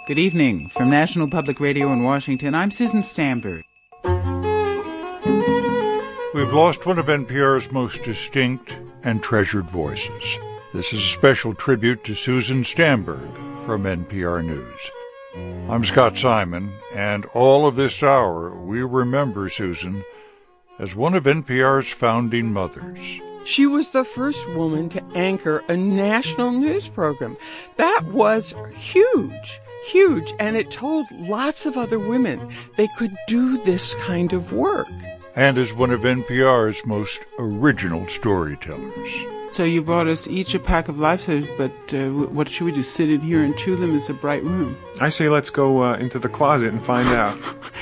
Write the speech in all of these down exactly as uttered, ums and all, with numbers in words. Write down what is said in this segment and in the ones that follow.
Good evening. From National Public Radio in Washington, I'm Susan Stamberg. We've lost one of N P R's most distinct and treasured voices. This is a special tribute to Susan Stamberg from N P R News. I'm Scott Simon, and all of this hour we remember Susan as one of N P R's founding mothers. She was the first woman to anchor a national news program. That was huge, huge, and it told lots of other women they could do this kind of work. And as one of N P R's most original storytellers. So you brought us each a pack of lifesavers, but uh, what should we do? Sit in here and chew them? It's a bright room. I say let's go uh, into the closet and find out.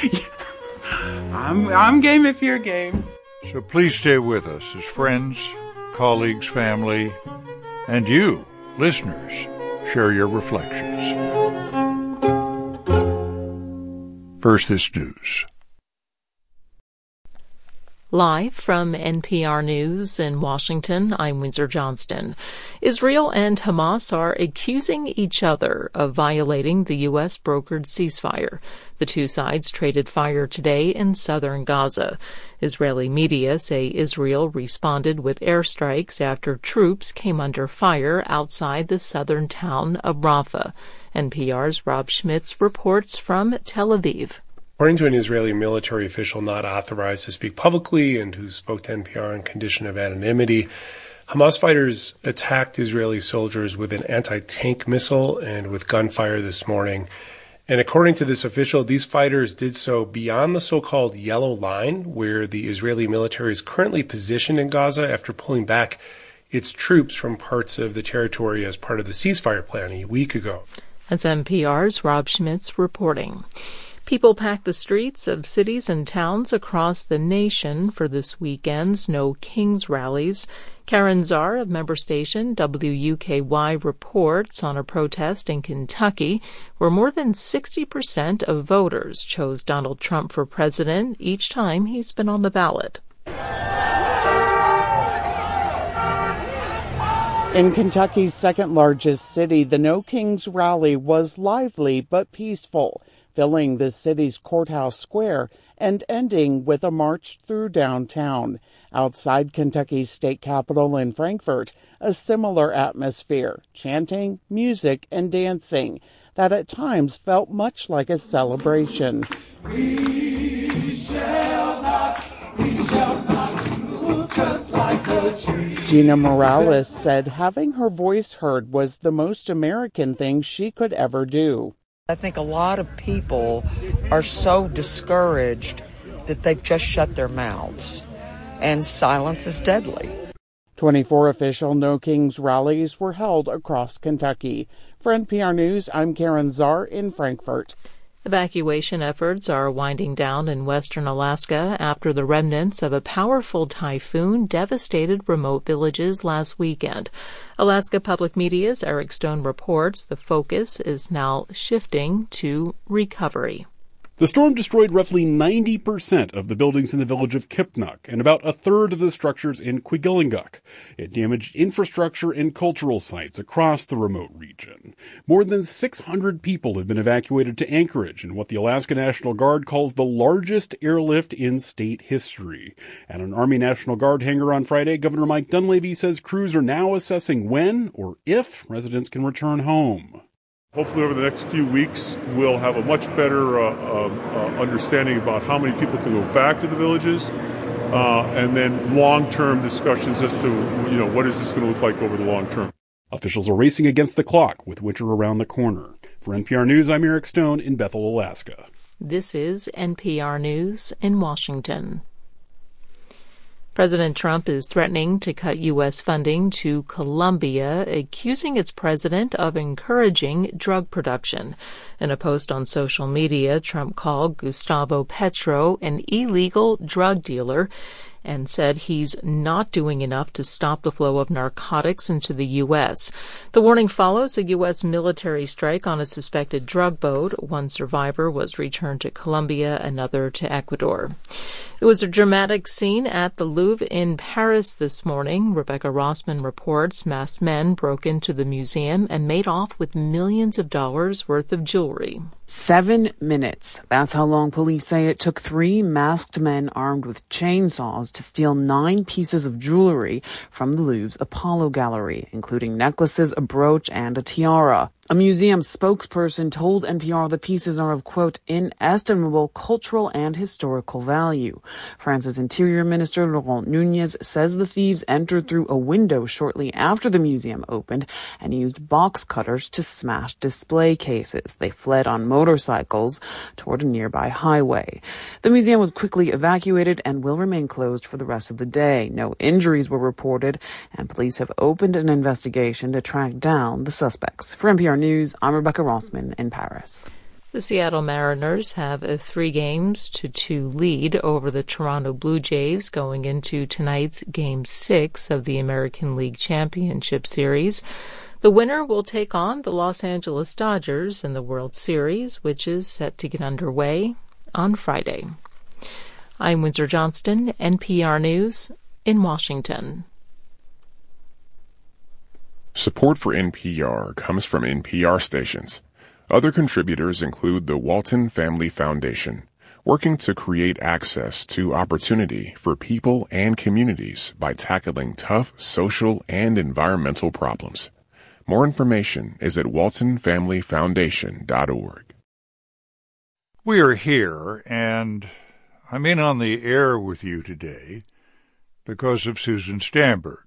I'm, I'm game if you're game. So please stay with us as friends, colleagues, family, and you, listeners, share your reflections. First, this news. Live from N P R News in Washington, I'm Windsor Johnston. Israel and Hamas are accusing each other of violating the U S brokered ceasefire. The two sides traded fire today in southern Gaza. Israeli media say Israel responded with airstrikes after troops came under fire outside the southern town of Rafah. N P R's Rob Schmitz reports from Tel Aviv. According to an Israeli military official not authorized to speak publicly and who spoke to N P R on condition of anonymity, Hamas fighters attacked Israeli soldiers with an anti-tank missile and with gunfire this morning. And according to this official, these fighters did so beyond the so-called yellow line, where the Israeli military is currently positioned in Gaza after pulling back its troops from parts of the territory as part of the ceasefire plan a week ago. That's N P R's Rob Schmitz reporting. People packed the streets of cities and towns across the nation for this weekend's No Kings rallies. Karen Czar of member station W U K Y reports on a protest in Kentucky where more than sixty percent of voters chose Donald Trump for president each time he's been on the ballot. In Kentucky's second largest city, the No Kings rally was lively but peaceful, filling the city's courthouse square and ending with a march through downtown. Outside Kentucky's state capitol in Frankfort, a similar atmosphere, chanting, music, and dancing that at times felt much like a celebration. We shall not, we shall not move just like a tree. Gina Morales said having her voice heard was the most American thing she could ever do. I think a lot of people are so discouraged that they've just shut their mouths, and silence is deadly. twenty-four official No Kings rallies were held across Kentucky. For N P R News, I'm Karen Czar in Frankfort. Evacuation efforts are winding down in western Alaska after the remnants of a powerful typhoon devastated remote villages last weekend. Alaska Public Media's Eric Stone reports the focus is now shifting to recovery. The storm destroyed roughly ninety percent of the buildings in the village of Kipnuk and about a third of the structures in Quigillinguk. It damaged infrastructure and cultural sites across the remote region. More than six hundred people have been evacuated to Anchorage in what the Alaska National Guard calls the largest airlift in state history. At an Army National Guard hangar on Friday, Governor Mike Dunleavy says crews are now assessing when or if residents can return home. Hopefully over the next few weeks, we'll have a much better uh, uh, uh, understanding about how many people can go back to the villages, uh, and then long-term discussions as to, you know, what is this going to look like over the long term. Officials are racing against the clock with winter around the corner. For N P R News, I'm Eric Stone in Bethel, Alaska. This is N P R News in Washington. President Trump is threatening to cut U S funding to Colombia, accusing its president of encouraging drug production. In a post on social media, Trump called Gustavo Petro an illegal drug dealer and said he's not doing enough to stop the flow of narcotics into the U S. The warning follows a U S military strike on a suspected drug boat. One survivor was returned to Colombia, another to Ecuador. It was a dramatic scene at the Louvre in Paris this morning. Rebecca Rossman reports masked men broke into the museum and made off with millions of dollars worth of jewelry. Seven minutes. That's how long police say it took three masked men armed with chainsaws to steal nine pieces of jewelry from the Louvre's Apollo Gallery, including necklaces, a brooch, and a tiara. A museum spokesperson told N P R the pieces are of, quote, inestimable cultural and historical value. France's Interior Minister Laurent Nunez says the thieves entered through a window shortly after the museum opened and used box cutters to smash display cases. They fled on motorcycles toward a nearby highway. The museum was quickly evacuated and will remain closed for the rest of the day. No injuries were reported, and police have opened an investigation to track down the suspects. For N P R News, I'm Rebecca Rossman in Paris. The Seattle Mariners have a three games to two lead over the Toronto Blue Jays going into tonight's Game six of the American League Championship Series. The winner will take on the Los Angeles Dodgers in the World Series, which is set to get underway on Friday. I'm Windsor Johnston, N P R News in Washington. Support for N P R comes from N P R stations. Other contributors include the Walton Family Foundation, working to create access to opportunity for people and communities by tackling tough social and environmental problems. More information is at walton family foundation dot org. We are here, and I'm in on the air with you today because of Susan Stamberg.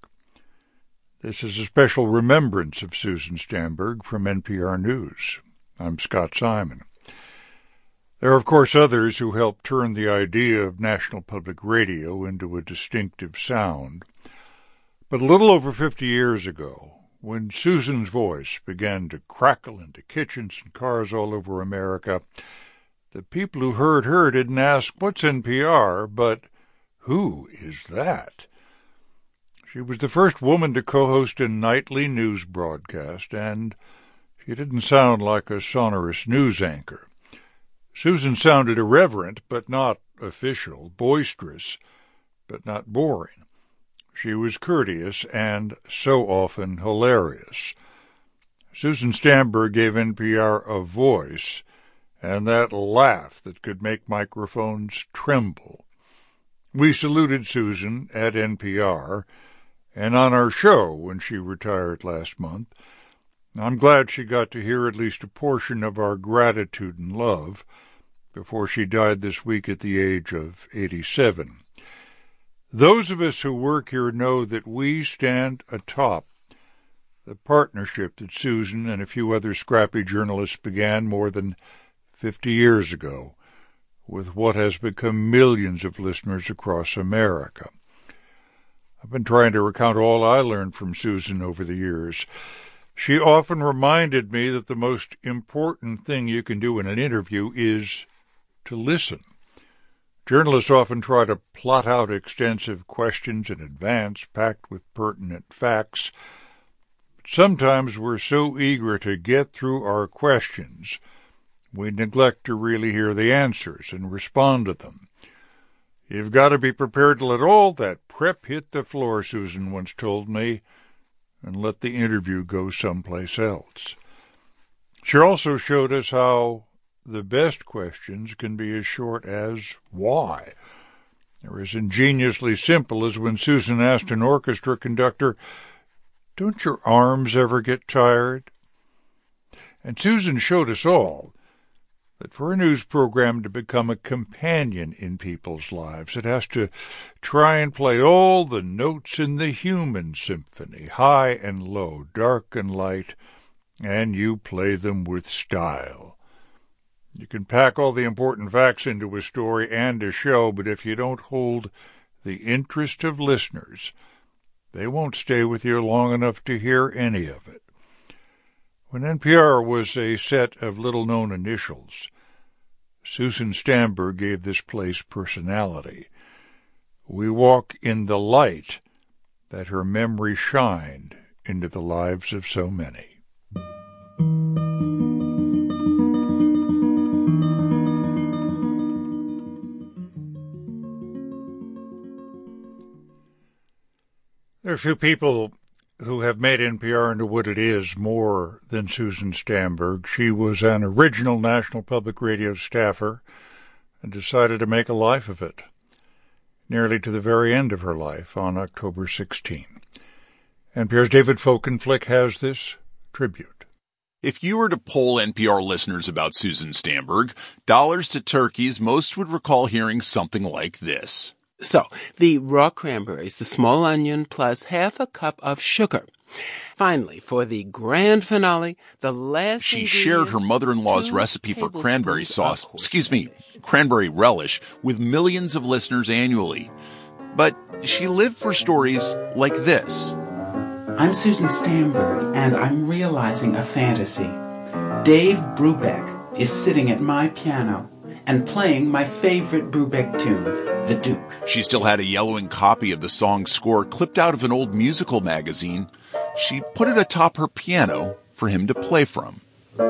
This is a special remembrance of Susan Stamberg from N P R News. I'm Scott Simon. There are, of course, others who helped turn the idea of National Public Radio into a distinctive sound. But a little over fifty years ago, when Susan's voice began to crackle into kitchens and cars all over America, the people who heard her didn't ask, "What's N P R?" but, "Who is that?" She was the first woman to co-host a nightly news broadcast, and she didn't sound like a sonorous news anchor. Susan sounded irreverent, but not official, boisterous, but not boring. She was courteous and so often hilarious. Susan Stamberg gave N P R a voice and that laugh that could make microphones tremble. We saluted Susan at N P R and on our show when she retired last month. I'm glad she got to hear at least a portion of our gratitude and love before she died this week at the age of eighty-seven. Those of us who work here know that we stand atop the partnership that Susan and a few other scrappy journalists began more than fifty years ago with what has become millions of listeners across America. I've been trying to recount all I learned from Susan over the years. She often reminded me that the most important thing you can do in an interview is to listen. Journalists often try to plot out extensive questions in advance, packed with pertinent facts. Sometimes we're so eager to get through our questions, we neglect to really hear the answers and respond to them. You've got to be prepared to let all that prep hit the floor, Susan once told me, and let the interview go someplace else. She also showed us how the best questions can be as short as why, or as ingeniously simple as when Susan asked an orchestra conductor, "Don't your arms ever get tired?" And Susan showed us all that for a news program to become a companion in people's lives, it has to try and play all the notes in the human symphony, high and low, dark and light, and you play them with style. You can pack all the important facts into a story and a show, but if you don't hold the interest of listeners, they won't stay with you long enough to hear any of it. When N P R was a set of little-known initials, Susan Stamberg gave this place personality. We walk in the light that her memory shined into the lives of so many. There are few people who have made N P R into what it is more than Susan Stamberg. She was an original National Public Radio staffer and decided to make a life of it, nearly to the very end of her life on October sixteenth. N P R's David Folkenflik has this tribute. If you were to poll N P R listeners about Susan Stamberg, dollars to turkeys, most would recall hearing something like this. So, the raw cranberries, the small onion, plus half a cup of sugar. Finally, for the grand finale, the last She shared her mother-in-law's recipe for cranberry sauce, excuse me, cranberry relish, with millions of listeners annually. But she lived for stories like this. I'm Susan Stamberg, and I'm realizing a fantasy. Dave Brubeck is sitting at my piano and playing my favorite Brubeck tune, The Duke. She still had a yellowing copy of the song's score clipped out of an old musical magazine. She put it atop her piano for him to play from.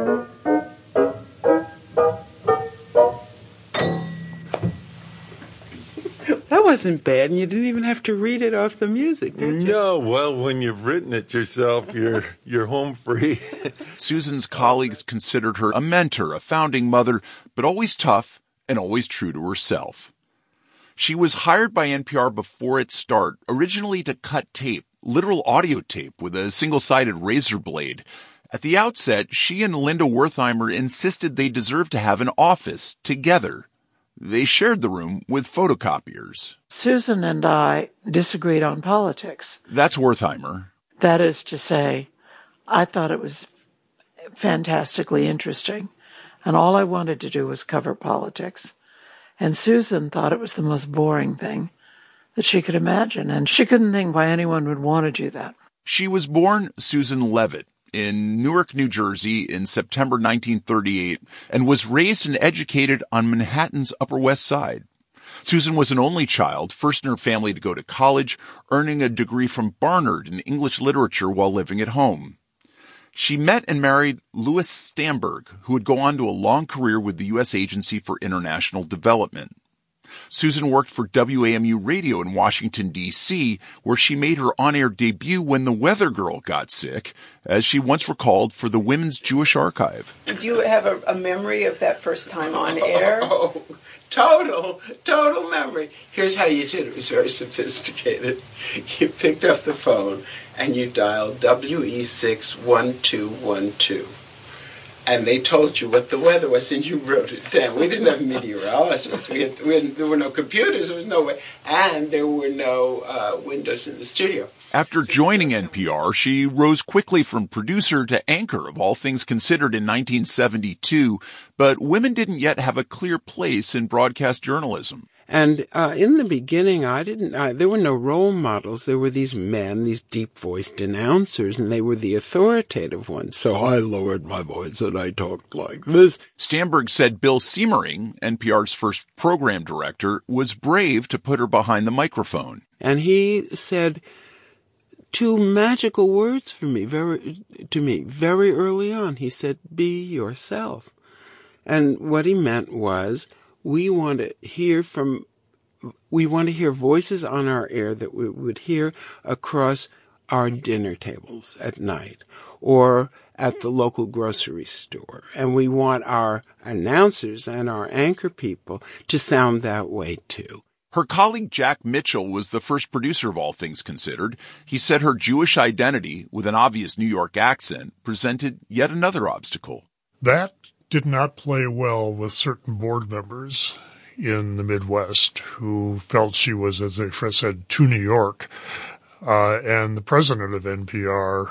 That wasn't bad, and you didn't even have to read it off the music, did you? No, well, when you've written it yourself, you're you're home free. Susan's colleagues considered her a mentor, a founding mother, but always tough and always true to herself. She was hired by N P R before its start, originally to cut tape, literal audio tape with a single-sided razor blade. At the outset, she and Linda Wertheimer insisted they deserved to have an office together. They shared the room with photocopiers. Susan and I disagreed on politics. That's Wertheimer. That is to say, I thought it was fantastically interesting, and all I wanted to do was cover politics. And Susan thought it was the most boring thing that she could imagine, and she couldn't think why anyone would want to do that. She was born Susan Levitt in Newark, New Jersey in September nineteen thirty-eight and was raised and educated on Manhattan's Upper West Side. Susan was an only child, first in her family to go to college, earning a degree from Barnard in English literature while living at home. She met and married Louis Stamberg, who would go on to a long career with the U S Agency for International Development. Susan worked for W A M U Radio in Washington, D C, where she made her on-air debut when the weather girl got sick, as she once recalled for the Women's Jewish Archive. Do you have a, a memory of that first time on air? Oh, total, total memory. Here's how you did it. It was very sophisticated. You picked up the phone and you dialed W E six one two one two. And they told you what the weather was, and you wrote it down. We didn't have meteorologists. We had, we had, there were no computers. There was no way. And there were no uh, windows in the studio. After joining N P R, she rose quickly from producer to anchor of All Things Considered in nineteen seventy-two, but women didn't yet have a clear place in broadcast journalism. And uh, in the beginning, I didn't, uh, there were no role models. There were these men, these deep-voiced announcers, and they were the authoritative ones. So I lowered my voice and I talked like this. Stamberg said Bill Siemering, N P R's first program director, was brave to put her behind the microphone. And he said two magical words for me, very, to me, very early on. He said, be yourself. And what he meant was, we want to hear from, we want to hear voices on our air that we would hear across our dinner tables at night or at the local grocery store. And we want our announcers and our anchor people to sound that way too. Her colleague Jack Mitchell was the first producer of All Things Considered. He said her Jewish identity, with an obvious New York accent, presented yet another obstacle. That did not play well with certain board members in the Midwest who felt she was, as I said, too New York. Uh, and the president of N P R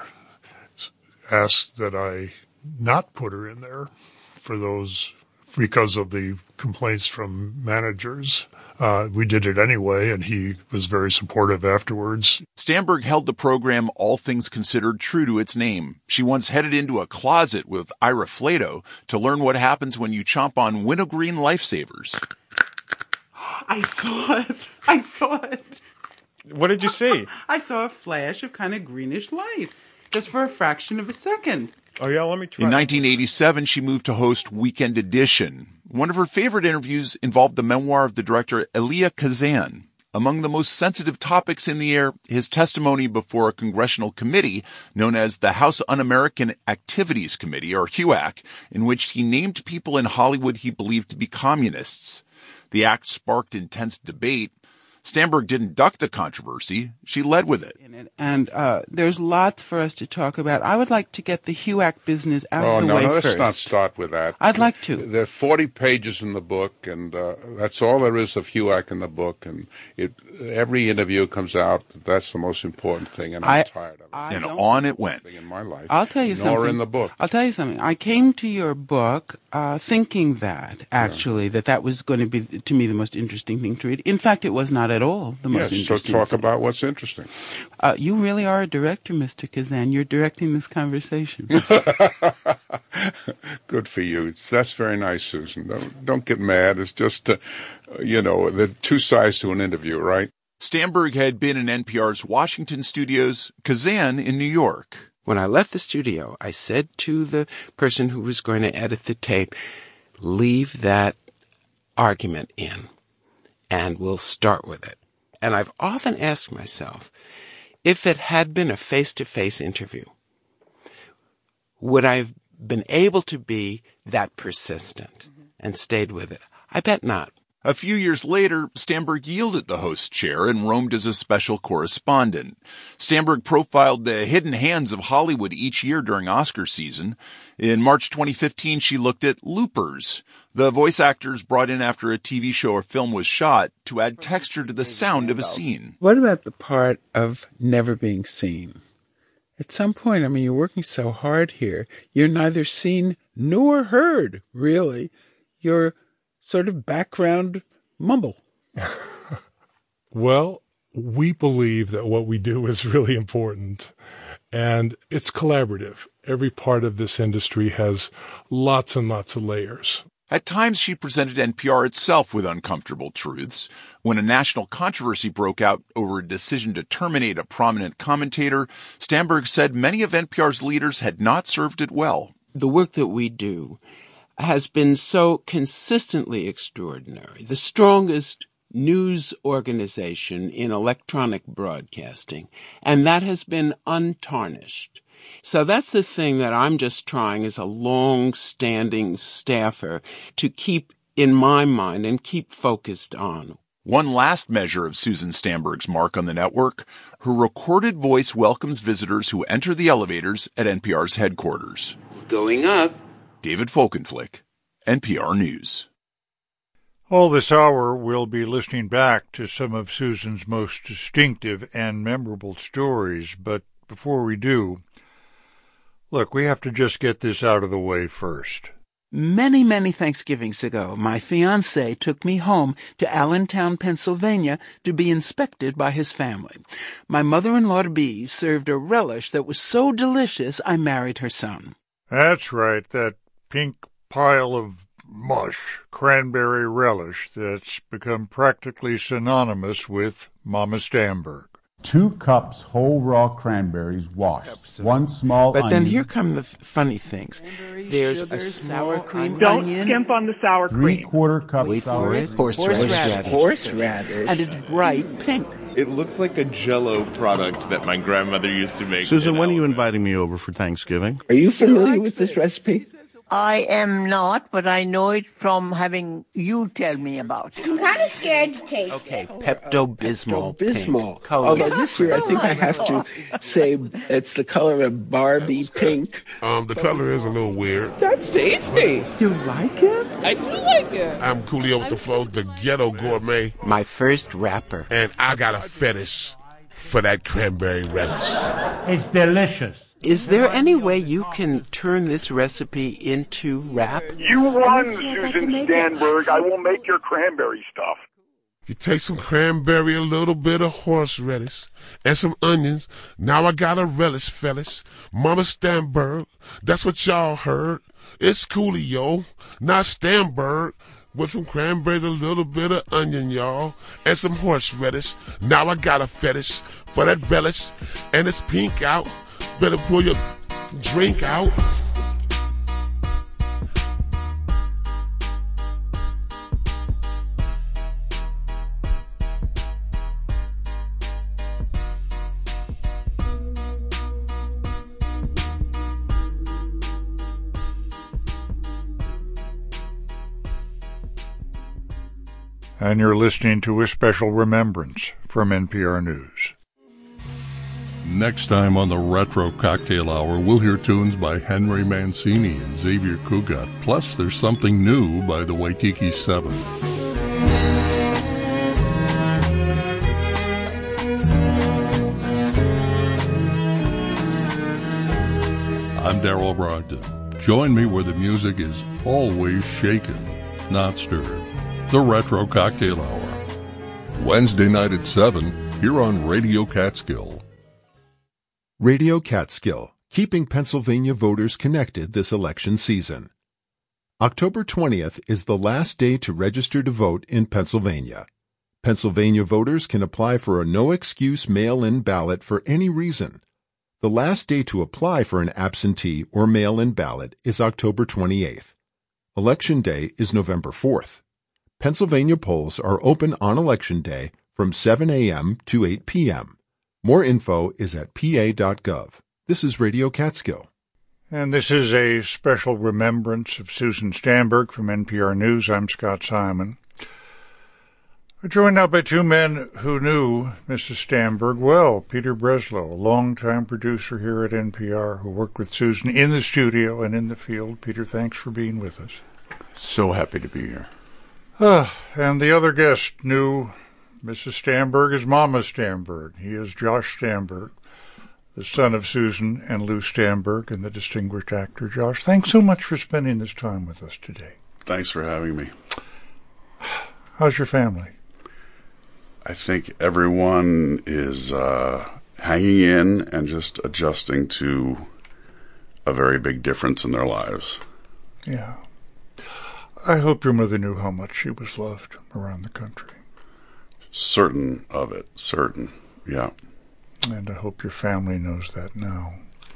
asked that I not put her in there for those, because of the complaints from managers. Uh, we did it anyway, and he was very supportive afterwards. Stamberg held the program All Things Considered true to its name. She once headed into a closet with Ira Flato to learn what happens when you chomp on wintergreen lifesavers. I saw it. I saw it. What did you see? I saw a flash of kind of greenish light, just for a fraction of a second. Oh, yeah, let me try. In nineteen eighty-seven, she moved to host Weekend Edition. One of her favorite interviews involved the memoir of the director Elia Kazan. Among the most sensitive topics in the air, his testimony before a congressional committee known as the House Un-American Activities Committee, or HUAC, in which he named people in Hollywood he believed to be communists. The act sparked intense debate. Stamberg didn't duck the controversy. She led with it. And uh, there's lots for us to talk about. I would like to get the HUAC business out oh, of the no, way no, first. let's not start with that. I'd like to. There are forty pages in the book, and uh, that's all there is of HUAC in the book. And it, every interview comes out, that's the most important thing, and I'm I, tired of it. I and on it went. In my life, I'll tell you nor something. in the book. I'll tell you something. I came to your book uh, thinking that, actually, yeah. that that was going to be, to me, the most interesting thing to read. In fact, it was not at all the most yes, interesting. So talk about what's interesting. Uh, you really are a director, Mister Kazan. You're directing this conversation. Good for you. That's very nice, Susan. Don't, don't get mad. It's just, uh, you know, there are two sides to an interview, right? Stamberg had been in N P R's Washington studios, Kazan in New York. When I left the studio, I said to the person who was going to edit the tape, leave that argument in, and we'll start with it. And I've often asked myself, if it had been a face-to-face interview, would I have been able to be that persistent and stayed with it? I bet not. A few years later, Stamberg yielded the host chair and roamed as a special correspondent. Stamberg profiled the hidden hands of Hollywood each year during Oscar season. In March twenty fifteen, she looked at loopers, the voice actors brought in after a T V show or film was shot to add texture to the sound of a scene. What about the part of never being seen? At some point, I mean, you're working so hard here, you're neither seen nor heard, really. You're sort of background mumble. Well, we believe that what we do is really important, and it's collaborative. Every part of this industry has lots and lots of layers. At times, she presented N P R itself with uncomfortable truths. When a national controversy broke out over a decision to terminate a prominent commentator, Stamberg said many of N P R's leaders had not served it well. The work that we do has been so consistently extraordinary. The strongest news organization in electronic broadcasting, and that has been untarnished. So that's the thing that I'm just trying as a long-standing staffer to keep in my mind and keep focused on. One last measure of Susan Stamberg's mark on the network, her recorded voice welcomes visitors who enter the elevators at N P R's headquarters. Going up. David Folkenflik, N P R News. All this hour, we'll be listening back to some of Susan's most distinctive and memorable stories, but before we do, look, we have to just get this out of the way first. Many, many Thanksgivings ago, my fiancé took me home to Allentown, Pennsylvania, to be inspected by his family. My mother-in-law-to-be served a relish that was so delicious I married her son. That's right, that pink pile of mush, cranberry relish that's become practically synonymous with Mama Stamberg. Two cups whole raw cranberries washed. One small but onion. But then here come the f- funny things. There's sugar, a sour cream Don't onion. skimp on the sour cream. Three quarter cup Wait sour for it. Horseradish. Horseradish. And it's bright pink. It looks like a Jell-O product that my grandmother used to make. Susan, when are you inviting me over for Thanksgiving? Are you familiar with this recipe? I am not, but I know it from having you tell me about it. I'm kind of scared to taste okay, it. Pepto-Bismol. Pepto-Bismol. Pink. Although this year I think I have to say it's the color of Barbie pink. Um, the color is a little weird. That's tasty. You like it? I do like it. I'm Coolio with the Flow, the ghetto gourmet. My first rapper. And I got a fetish for that cranberry relish. It's delicious. Is there any way you can turn this recipe into rap? You run, Susan Stamberg. I will make your cranberry stuff. You take some cranberry, a little bit of horseradish, and some onions. Now I got a relish, fellas. Mama Stamberg, that's what y'all heard. It's Coolio, not Stamberg. with some cranberries, a little bit of onion, y'all, and some horseradish. Now I got a fetish for that relish, and it's pink out. Better pull your drink out. And you're listening to a special remembrance from N P R News. Next time on the Retro Cocktail Hour, we'll hear tunes by Henry Mancini and Xavier Cugat. Plus, there's something new by the Waitiki Seven. I'm Darrell Brogdon. Join me where the music is always shaken, not stirred. The Retro Cocktail Hour. Wednesday night at seven, here on Radio Catskill. Radio Catskill, keeping Pennsylvania voters connected this election season. October twentieth is the last day to register to vote in Pennsylvania. Pennsylvania voters can apply for a no-excuse mail-in ballot for any reason. The last day to apply for an absentee or mail-in ballot is October twenty-eighth. Election Day is November fourth. Pennsylvania polls are open on Election Day from seven a.m. to eight p.m. More info is at p a dot gov. This is Radio Catskill. And this is a special remembrance of Susan Stamberg from N P R News. I'm Scott Simon. We're joined now by two men who knew Missus Stamberg well. Peter Breslow, a longtime producer here at N P R, who worked with Susan in the studio and in the field. Peter, thanks for being with us. So happy to be here. Uh, and the other guest knew Missus Stamberg as Mama Stamberg. He is Josh Stamberg, the son of Susan and Lou Stamberg, and the distinguished actor. Josh, thanks so much for spending this time with us today. Thanks for having me. How's your family? I think everyone is uh, hanging in and just adjusting to a very big difference in their lives. Yeah. I hope your mother knew how much she was loved around the country. Certain of it, certain, yeah. And I hope your family knows that now.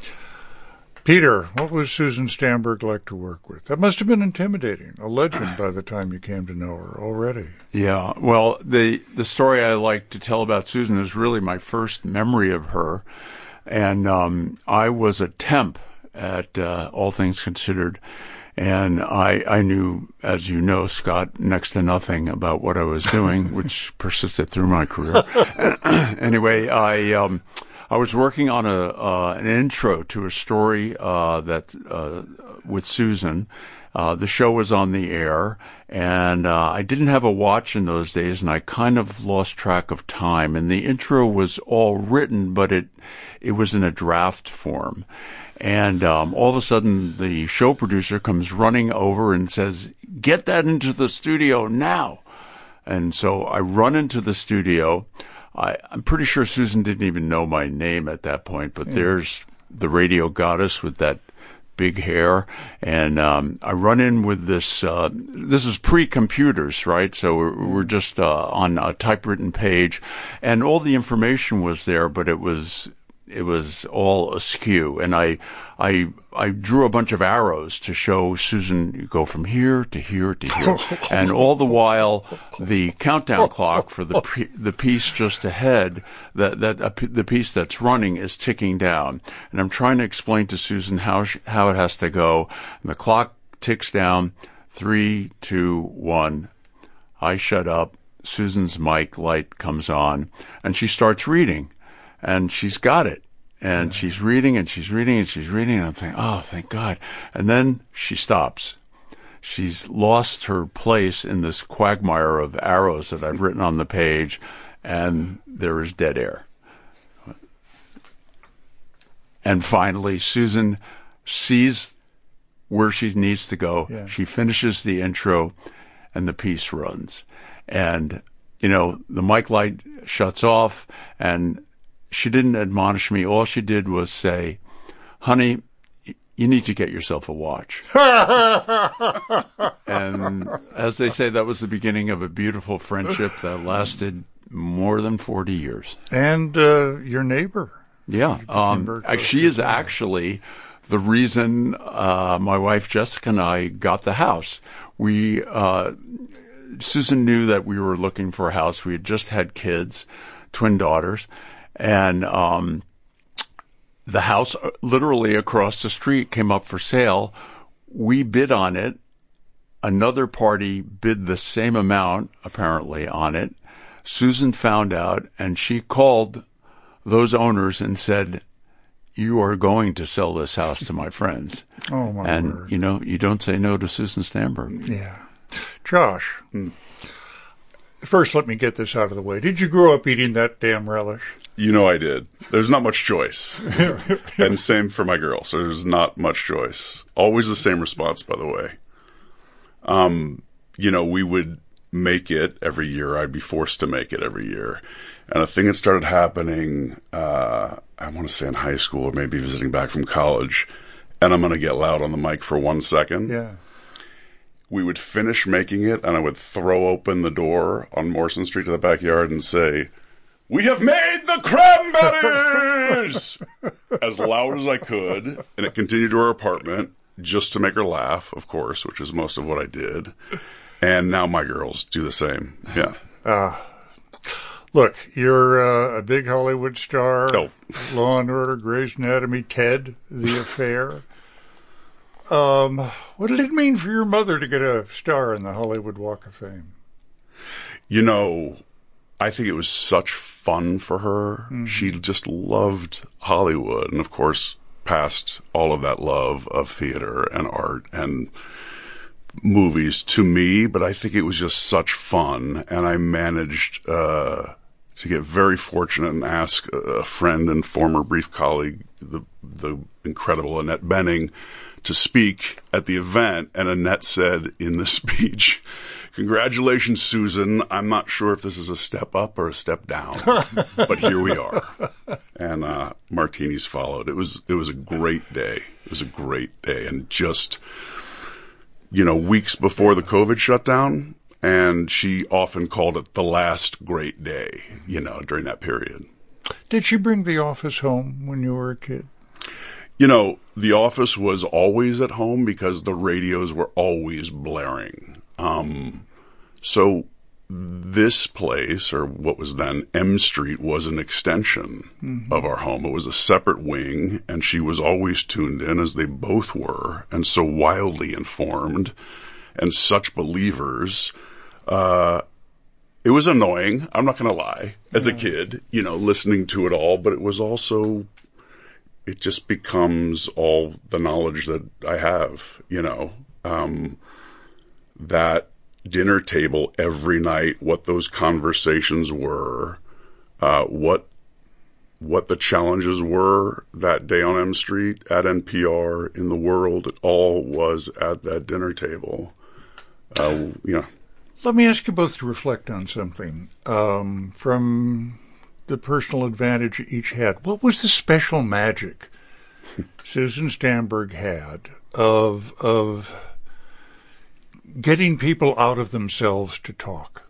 Peter, what was Susan Stamberg like to work with? That must have been intimidating, a legend by the time you came to know her already. Yeah, well, the, the story I like to tell about Susan is really my first memory of her. And um, I was a temp at uh, All Things Considered. And I, I knew, as you know, Scott, next to nothing about what I was doing, which persisted through my career. Anyway, I um, I was working on a uh, an intro to a story uh, that uh, with Susan. Uh, the show was on the air, and uh, I didn't have a watch in those days, and I kind of lost track of time. And the intro was all written, but it it was in a draft form. And um, all of a sudden, the show producer comes running over and says, "Get that into the studio now." And so I run into the studio. I, I'm pretty sure Susan didn't even know my name at that point, but yeah. There's the radio goddess with that big hair. And um, I run in with this. Uh, this is pre-computers, right? So we're, we're just uh, on a typewritten page. And all the information was there, but it was... It was all askew, and I, I, I drew a bunch of arrows to show Susan you go from here to here to here, and all the while the countdown clock for the the piece just ahead, that that uh, the piece that's running is ticking down, and I'm trying to explain to Susan how she, how it has to go, and the clock ticks down, three, two, one. I shut up. Susan's mic light comes on, and she starts reading. And she's got it. And she's reading and she's reading and she's reading. And I'm thinking, oh, thank God. And then she stops. She's lost her place in this quagmire of arrows that I've written on the page. And there is dead air. And finally, Susan sees where she needs to go. Yeah. She finishes the intro and the piece runs. And, you know, the mic light shuts off and she didn't admonish me. All she did was say, "Honey, you need to get yourself a watch. And as they say, that was the beginning of a beautiful friendship that lasted more than forty years. And uh, your neighbor. Yeah. Um, she is actually the reason uh, my wife Jessica and I got the house. We uh, Susan knew that we were looking for a house. We had just had kids, twin daughters, and um, the house literally across the street came up for sale. We bid on it. Another party bid the same amount, apparently, on it. Susan found out, and she called those owners and said, "You are going to sell this house to my friends." Oh, my and, word. you know, you don't say no to Susan Stamberg. Yeah. Josh, hmm. first let me get this out of the way. Did you grow up eating that damn relish? You know I did. There's not much choice. And same for my girl. So there's not much choice. Always the same response, by the way. Um, you know, we would make it every year. I'd be forced to make it every year. And a thing that started happening, uh, I want to say in high school or maybe visiting back from college, and I'm going to get loud on the mic for one second. Yeah. We would finish making it, and I would throw open the door on Morrison Street to the backyard and say, "We have made the cranberries!" as loud as I could, and it continued to her apartment just to make her laugh, of course, which is most of what I did. And now my girls do the same. Yeah. Uh, look, you're uh, a big Hollywood star. Oh. Law and Order, Grey's Anatomy, Ted, The Affair. Um, what did it mean for your mother to get a star in the Hollywood Walk of Fame? You know, I think it was such fun for her. Mm-hmm. She just loved Hollywood, and of course passed all of that love of theater and art and movies to me, but I think it was just such fun, and I managed uh, to get very fortunate and ask a friend and former brief colleague, the the incredible Annette Bening, to speak at the event, and Annette said in the speech, "Congratulations, Susan. I'm not sure if this is a step up or a step down, but here we are." And uh, martinis followed. It was it was a great day. It was a great day, and just, you know, weeks before the COVID shutdown, and she often called it the last great day, you know, during that period. Did she bring The Office home when you were a kid? You know, The Office was always at home because the radios were always blaring. Um, so this place, or what was then M Street, was an extension mm-hmm. of our home. It was a separate wing, and she was always tuned in, as they both were, and so wildly informed and such believers. Uh, it was annoying, I'm not going to lie, as yeah. a kid, you know, listening to it all, but it was also, it just becomes all the knowledge that I have, you know, um, that dinner table every night, what those conversations were, uh, what what the challenges were that day on M Street, at N P R, in the world, it all was at that dinner table. Uh, you know. Let me ask you both to reflect on something um, from the personal advantage each had. What was the special magic Susan Stamberg had of of getting people out of themselves to talk?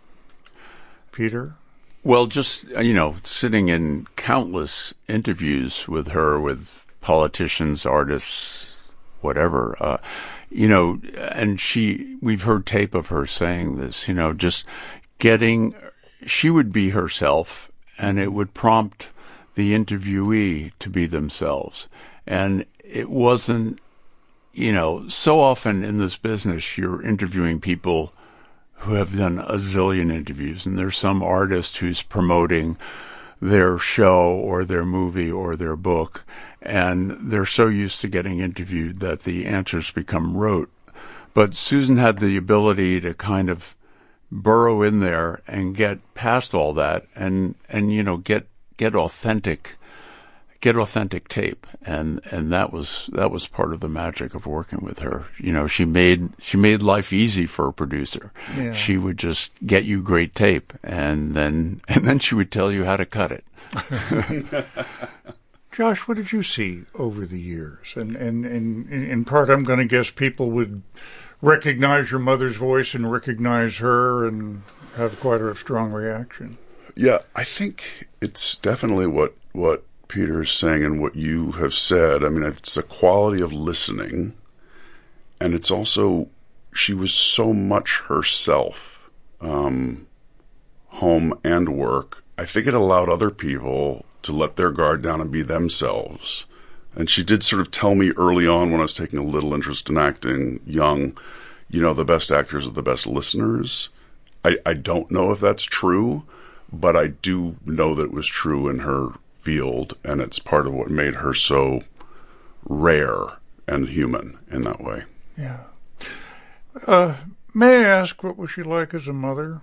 Peter? Well, just, you know, sitting in countless interviews with her, with politicians, artists, whatever, uh, you know, and she, we've heard tape of her saying this, you know, just getting, she would be herself, and it would prompt the interviewee to be themselves. And it wasn't, you know, so often in this business, you're interviewing people who have done a zillion interviews, and there's some artist who's promoting their show or their movie or their book, and they're so used to getting interviewed that the answers become rote. But Susan had the ability to kind of burrow in there and get past all that, and, and you know, get get authentic get authentic tape, and and that was that was part of the magic of working with her. You know, she made she made life easy for a producer. Yeah. She would just get you great tape, and then and then she would tell you how to cut it. Josh, what did you see over the years? And, and, and in part, I'm going to guess people would recognize your mother's voice and recognize her and have quite a strong reaction. Yeah, I think it's definitely what, what Peter's saying and what you have said. I mean, it's the quality of listening, and it's also, she was so much herself, um, home and work. I think it allowed other people to let their guard down and be themselves. And she did sort of tell me early on when I was taking a little interest in acting, young, you know, the best actors are the best listeners. I, I don't know if that's true, but I do know that it was true in her field, and it's part of what made her so rare and human in that way. Yeah. Uh, may I ask, what was she like as a mother?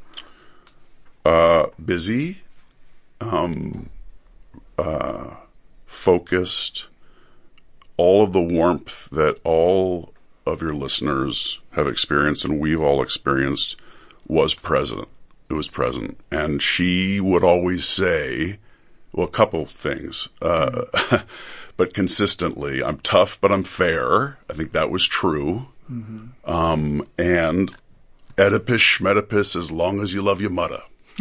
Uh, busy, um, uh, focused, all of the warmth that all of your listeners have experienced and we've all experienced was present. It was present. And she would always say, well, a couple things, uh, mm-hmm. but consistently, I'm tough, but I'm fair. I think that was true. Mm-hmm. Um, and Oedipus Schmedipus, as long as you love your mother.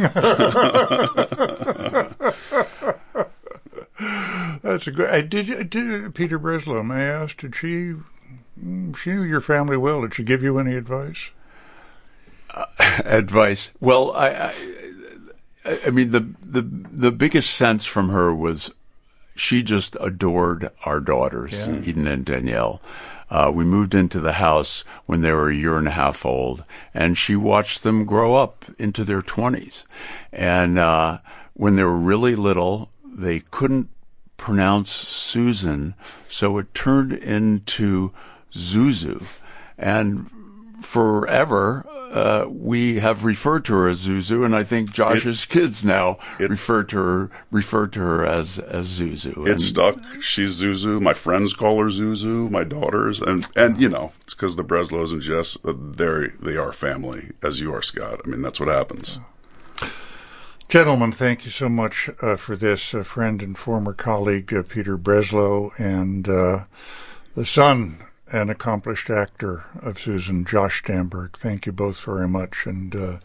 That's a good. I did, did. Peter Breslow, may I ask? Did she? She knew your family well. Did she give you any advice? Uh, advice. Well, I, I, I mean, the the the biggest sense from her was she just adored our daughters, yeah. Eden and Danielle. Uh, we moved into the house when they were a year and a half old, and she watched them grow up into their twenties. And uh, when they were really little, they couldn't pronounce Susan, so it turned into Zuzu. And forever, uh, we have referred to her as Zuzu, and I think Josh's it, kids now it, refer to her refer to her as as Zuzu. It and, stuck. She's Zuzu. My friends call her Zuzu. My daughters, and and you know, it's because the Breslows and Jess, uh, they they are family, as you are, Scott. I mean, that's what happens. Gentlemen, thank you so much uh, for this. A friend and former colleague, uh, Peter Breslow, and uh, the son and accomplished actor of Susan, Josh Stamberg. Thank you both very much, and uh,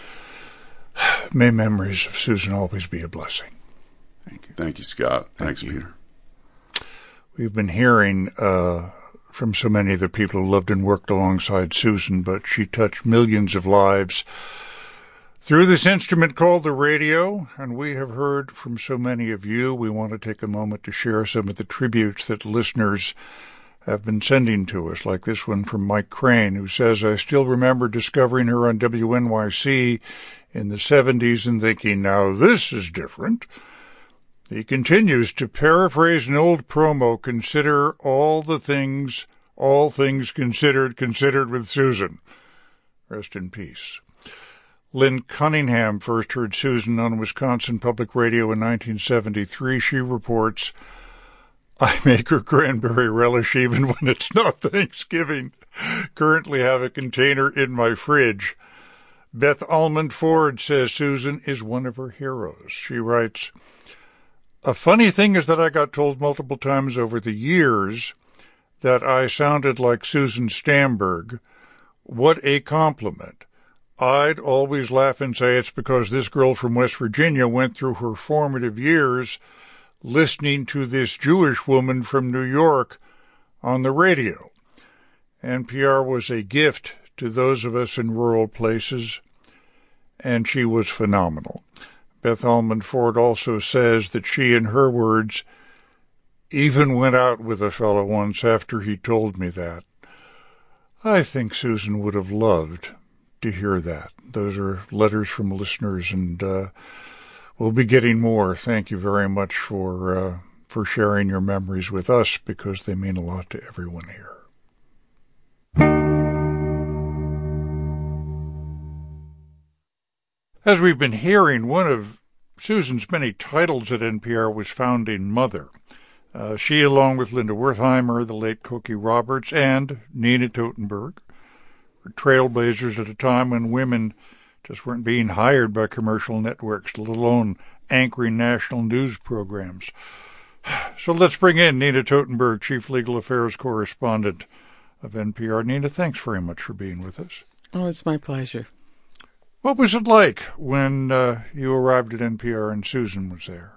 may memories of Susan always be a blessing. Thank you. Thank you, Scott. Thank Thanks, you. Peter. We've been hearing uh, from so many of the people who lived and worked alongside Susan, but she touched millions of lives through this instrument called the radio, and we have heard from so many of you. We want to take a moment to share some of the tributes that listeners have been sending to us, like this one from Mike Crane, who says, I still remember discovering her on W N Y C in the seventies and thinking, now this is different. He continues to paraphrase an old promo, consider all the things, all things considered, considered with Susan. Rest in peace. Lynn Cunningham first heard Susan on Wisconsin Public Radio in nineteen seventy-three. She reports, I make her cranberry relish even when it's not Thanksgiving. Currently have a container in my fridge. Beth Almond Ford says Susan is one of her heroes. She writes, a funny thing is that I got told multiple times over the years that I sounded like Susan Stamberg. What a compliment. I'd always laugh and say it's because this girl from West Virginia went through her formative years listening to this Jewish woman from New York on the radio. N P R was a gift to those of us in rural places, and she was phenomenal. Beth Almond Ford also says that she, in her words, even went out with a fellow once after he told me that. I think Susan would have loved to hear that. Those are letters from listeners, and uh, we'll be getting more. Thank you very much for uh, for sharing your memories with us, because they mean a lot to everyone here. As we've been hearing, one of Susan's many titles at N P R was Founding Mother. Uh, she, along with Linda Wertheimer, the late Cokie Roberts, and Nina Totenberg, were trailblazers at a time when women just weren't being hired by commercial networks, let alone anchoring national news programs. So let's bring in Nina Totenberg, Chief Legal Affairs Correspondent of N P R. Nina, thanks very much for being with us. Oh, it's my pleasure. What was it like when uh, you arrived at N P R and Susan was there?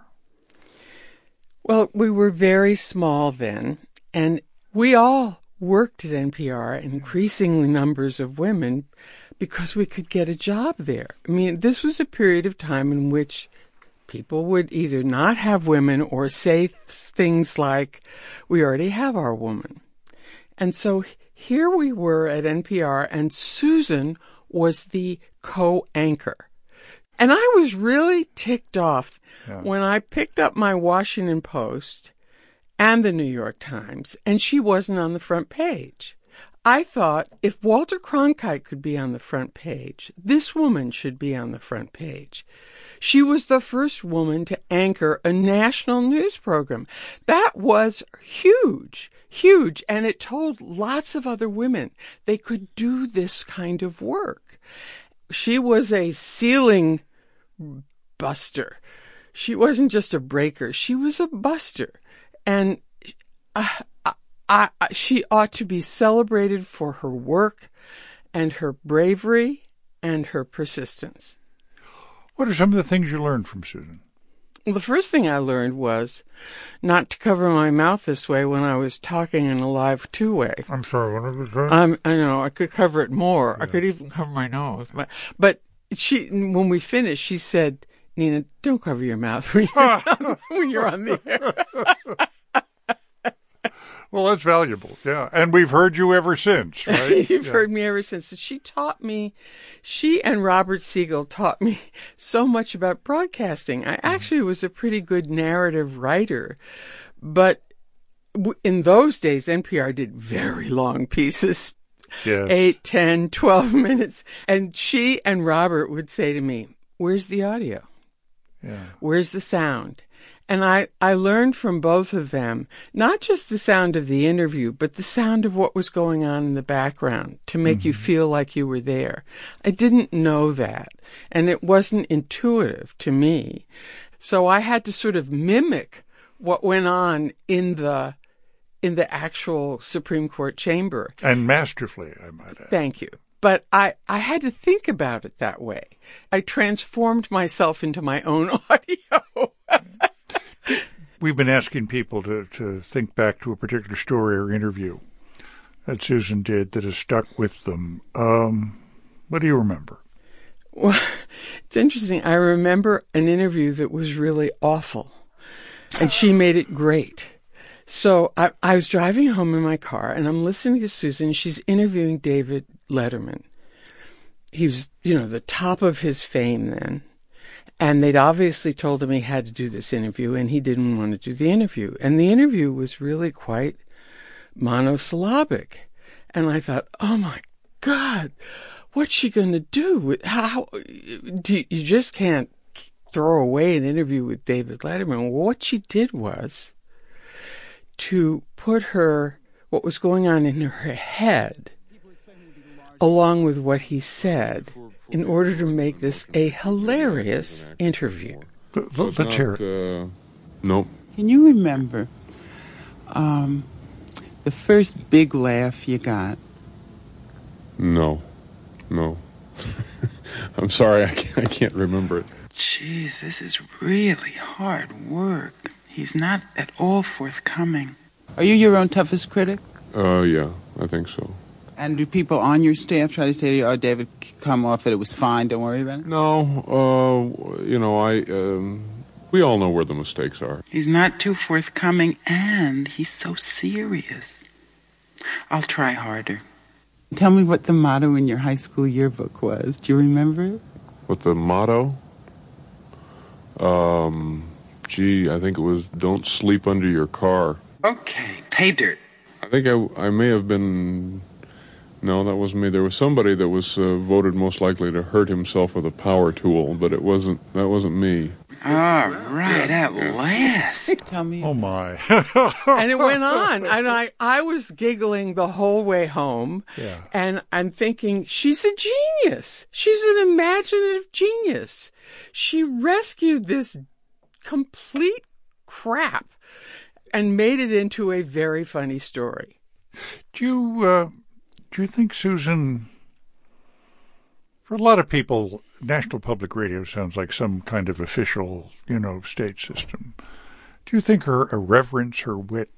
Well, we were very small then, and we all worked at N P R, increasing numbers of women, because we could get a job there. I mean, this was a period of time in which people would either not have women or say things like, we already have our woman. And so here we were at N P R, and Susan was the co-anchor. And I was really ticked off yeah. when I picked up my Washington Post and the New York Times, and she wasn't on the front page. I thought, if Walter Cronkite could be on the front page, this woman should be on the front page. She was the first woman to anchor a national news program. That was huge, huge, and it told lots of other women they could do this kind of work. She was a ceiling buster. She wasn't just a breaker. She was a buster. And uh, I, I, she ought to be celebrated for her work and her bravery and her persistence. What are some of the things you learned from Susan? Well, the first thing I learned was not to cover my mouth this way when I was talking in a live two-way. I'm sorry, what was that? Um, I know, I could cover it more. Yeah. I could even cover my nose. But, but she, when we finished, she said, Nina, don't cover your mouth when you're, when you're on the air. Well, that's valuable, yeah. And we've heard you ever since, right? You've yeah. heard me ever since. She taught me, she and Robert Siegel taught me so much about broadcasting. I actually was a pretty good narrative writer, but in those days, N P R did very long pieces, yes. eight, ten, twelve minutes. And she and Robert would say to me, where's the audio? Yeah. Where's the sound? And I, I learned from both of them, not just the sound of the interview, but the sound of what was going on in the background to make mm-hmm. you feel like you were there. I didn't know that, and it wasn't intuitive to me. So I had to sort of mimic what went on in the in the actual Supreme Court chamber. And masterfully, I might add. Thank you. But I, I had to think about it that way. I transformed myself into my own audio. We've been asking people to, to think back to a particular story or interview that Susan did that has stuck with them. Um, what do you remember? Well, it's interesting. I remember an interview that was really awful, and she made it great. So I, I was driving home in my car, and I'm listening to Susan. She's interviewing David Letterman. He was, you know, the top of his fame then. And they'd obviously told him he had to do this interview, and he didn't want to do the interview. And the interview was really quite monosyllabic. And I thought, oh, my God, what's she going to do? How do you just can't throw away an interview with David Letterman. What she did was to put her, what was going on in her head, along with what he said, in order to make this a hilarious interview. Let's hear it. Uh, nope. Can you remember um, the first big laugh you got? No. No. I'm sorry, I can't, I can't remember it. Jeez, this is really hard work. He's not at all forthcoming. Are you your own toughest critic? Uh, yeah, I think so. And do people on your staff try to say to you, oh, David, come off it, it was fine, don't worry about it? No, uh, you know, I, um, we all know where the mistakes are. He's not too forthcoming, and he's so serious. I'll try harder. Tell me what the motto in your high school yearbook was. Do you remember it? What the motto? Um, gee, I think it was, don't sleep under your car. Okay, pay dirt. I think I, I may have been... No, that wasn't me. There was somebody that was uh, voted most likely to hurt himself with a power tool, but it wasn't. That wasn't me. All right, at last. Tell me. Oh my! And it went on, and I, I was giggling the whole way home, yeah. and I'm thinking she's a genius. She's an imaginative genius. She rescued this complete crap and made it into a very funny story. Do you, uh, do you think, Susan, for a lot of people, National Public Radio sounds like some kind of official, you know, state system. Do you think her irreverence, her wit,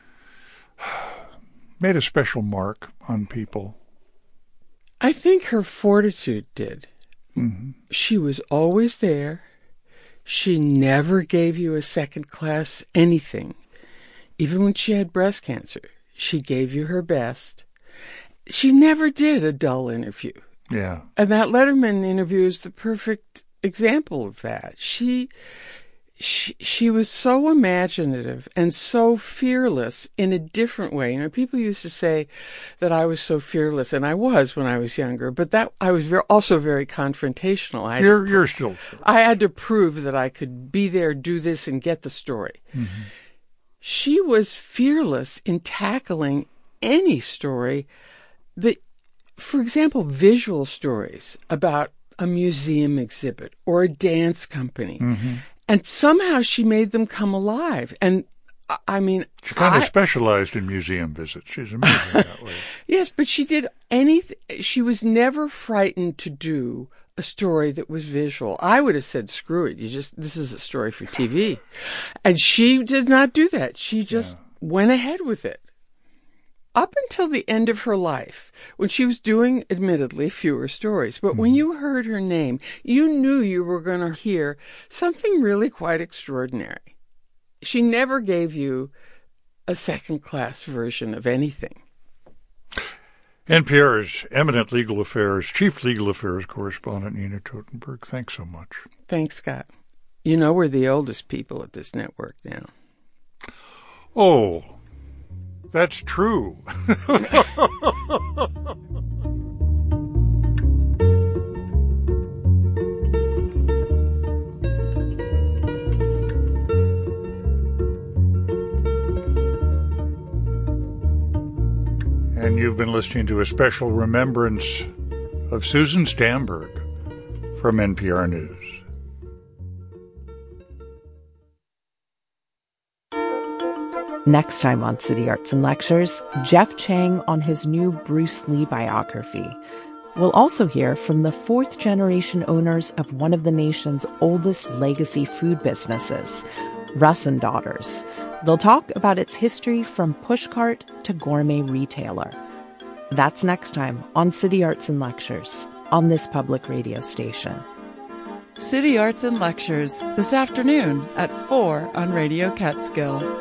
made a special mark on people? I think her fortitude did. Mm-hmm. She was always there. She never gave you a second-class anything. Even when she had breast cancer, she gave you her best. She never did a dull interview. Yeah. And that Letterman interview is the perfect example of that. She... She she was so imaginative and so fearless in a different way. You know, people used to say that I was so fearless, and I was when I was younger. But that I was very, also very confrontational. I you're to, you're still. True. I had to prove that I could be there, do this, and get the story. Mm-hmm. She was fearless in tackling any story that, for example, visual stories about a museum exhibit or a dance company. Mm-hmm. And somehow she made them come alive. And, I mean... She kind of I, specialized in museum visits. She's amazing that way. Yes, but she did anything... She was never frightened to do a story that was visual. I would have said, screw it. You just... This is a story for T V. And she did not do that. She just yeah. went ahead with it. Up until the end of her life, when she was doing, admittedly, fewer stories. But mm-hmm. when you heard her name, you knew you were going to hear something really quite extraordinary. She never gave you a second-class version of anything. N P R's eminent legal affairs, chief legal affairs correspondent, Nina Totenberg, thanks so much. Thanks, Scott. You know we're the oldest people at this network now. Oh, that's true. And you've been listening to a special remembrance of Susan Stamberg from N P R News. Next time on City Arts and Lectures, Jeff Chang on his new Bruce Lee biography. We'll also hear from the fourth-generation owners of one of the nation's oldest legacy food businesses, Russ and Daughters. They'll talk about its history from pushcart to gourmet retailer. That's next time on City Arts and Lectures on this public radio station. City Arts and Lectures this afternoon at four on Radio Catskill.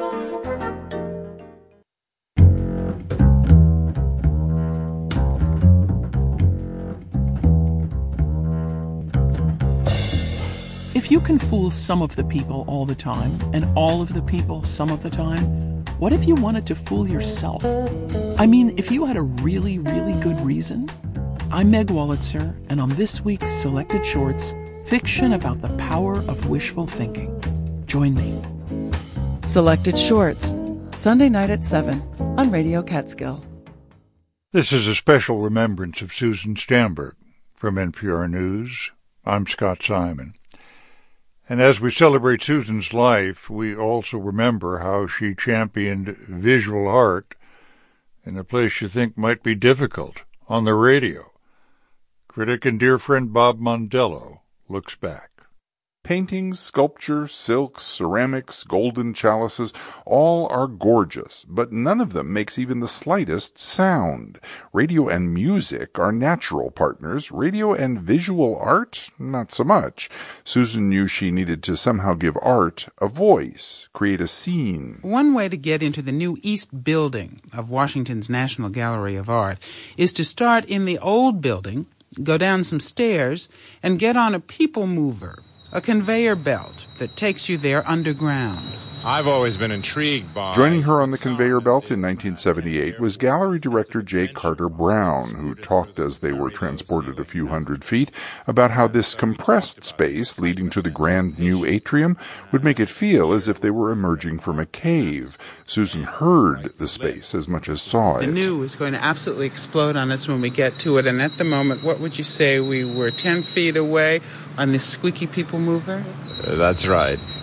If you can fool some of the people all the time, and all of the people some of the time, what if you wanted to fool yourself? I mean, if you had a really, really good reason? I'm Meg Wolitzer, and on this week's Selected Shorts, fiction about the power of wishful thinking. Join me. Selected Shorts, Sunday night at seven on Radio Catskill. This is a special remembrance of Susan Stamberg from N P R News. I'm Scott Simon. And as we celebrate Susan's life, we also remember how she championed visual art in a place you think might be difficult, on the radio. Critic and dear friend Bob Mondello looks back. Paintings, sculpture, silks, ceramics, golden chalices, all are gorgeous, but none of them makes even the slightest sound. Radio and music are natural partners. Radio and visual art, not so much. Susan knew she needed to somehow give art a voice, create a scene. One way to get into the new East Building of Washington's National Gallery of Art is to start in the old building, go down some stairs, and get on a people mover. A conveyor belt that takes you there underground. I've always been intrigued by... Joining her on the conveyor belt in nineteen seventy-eight was gallery director J. Carter Brown, who talked as they were transported a few hundred feet about how this compressed space leading to the grand new atrium would make it feel as if they were emerging from a cave. Susan heard the space as much as saw it. The new is going to absolutely explode on us when we get to it, and at the moment, what would you say, we were ten feet away on this squeaky people mover? Uh, that's right.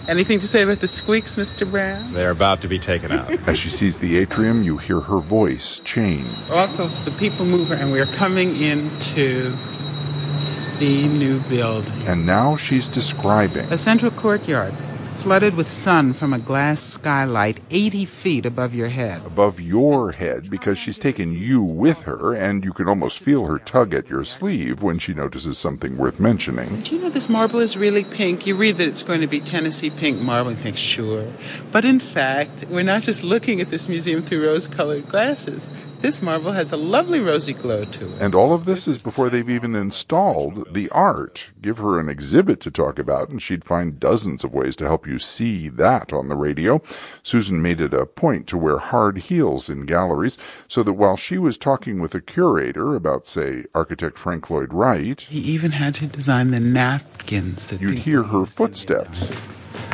Anything to say about the squeaks, Mister Brown? They're about to be taken out. As she sees the atrium, you hear her voice change. Also, it's the people mover, and we're coming into the new building. And now she's describing a central courtyard, flooded with sun from a glass skylight eighty feet above your head. Above your head, because she's taken you with her, and you can almost feel her tug at your sleeve when she notices something worth mentioning. Do you know this marble is really pink? You read that it's going to be Tennessee pink marble and think, sure. But in fact, we're not just looking at this museum through rose-colored glasses. This marble has a lovely rosy glow to it. And all of this is before they've even installed the art. Give her an exhibit to talk about, and she'd find dozens of ways to help you see that on the radio. Susan made it a point to wear hard heels in galleries, so that while she was talking with a curator about, say, architect Frank Lloyd Wright, he even had to design the napkins that you'd hear her footsteps.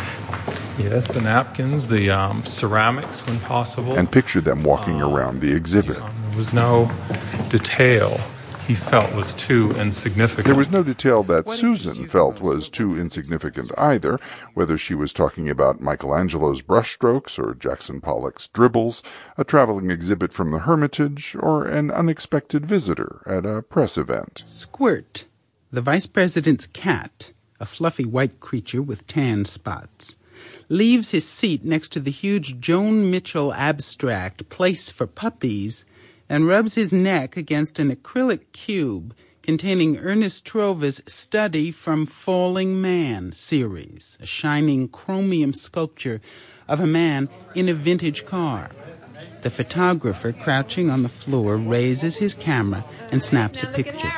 Yes, the napkins, the um, ceramics when possible. And picture them walking um, around the exhibit. Um, there was no detail he felt was too insignificant. There was no detail that Susan felt was too insignificant either, whether she was talking about Michelangelo's brushstrokes or Jackson Pollock's dribbles, a traveling exhibit from the Hermitage, or an unexpected visitor at a press event. Squirt, the vice president's cat, a fluffy white creature with tan spots, leaves his seat next to the huge Joan Mitchell abstract, Place for Puppies, and rubs his neck against an acrylic cube containing Ernest Trova's Study from Falling Man series, a shining chromium sculpture of a man in a vintage car. The photographer, crouching on the floor, raises his camera and snaps a picture.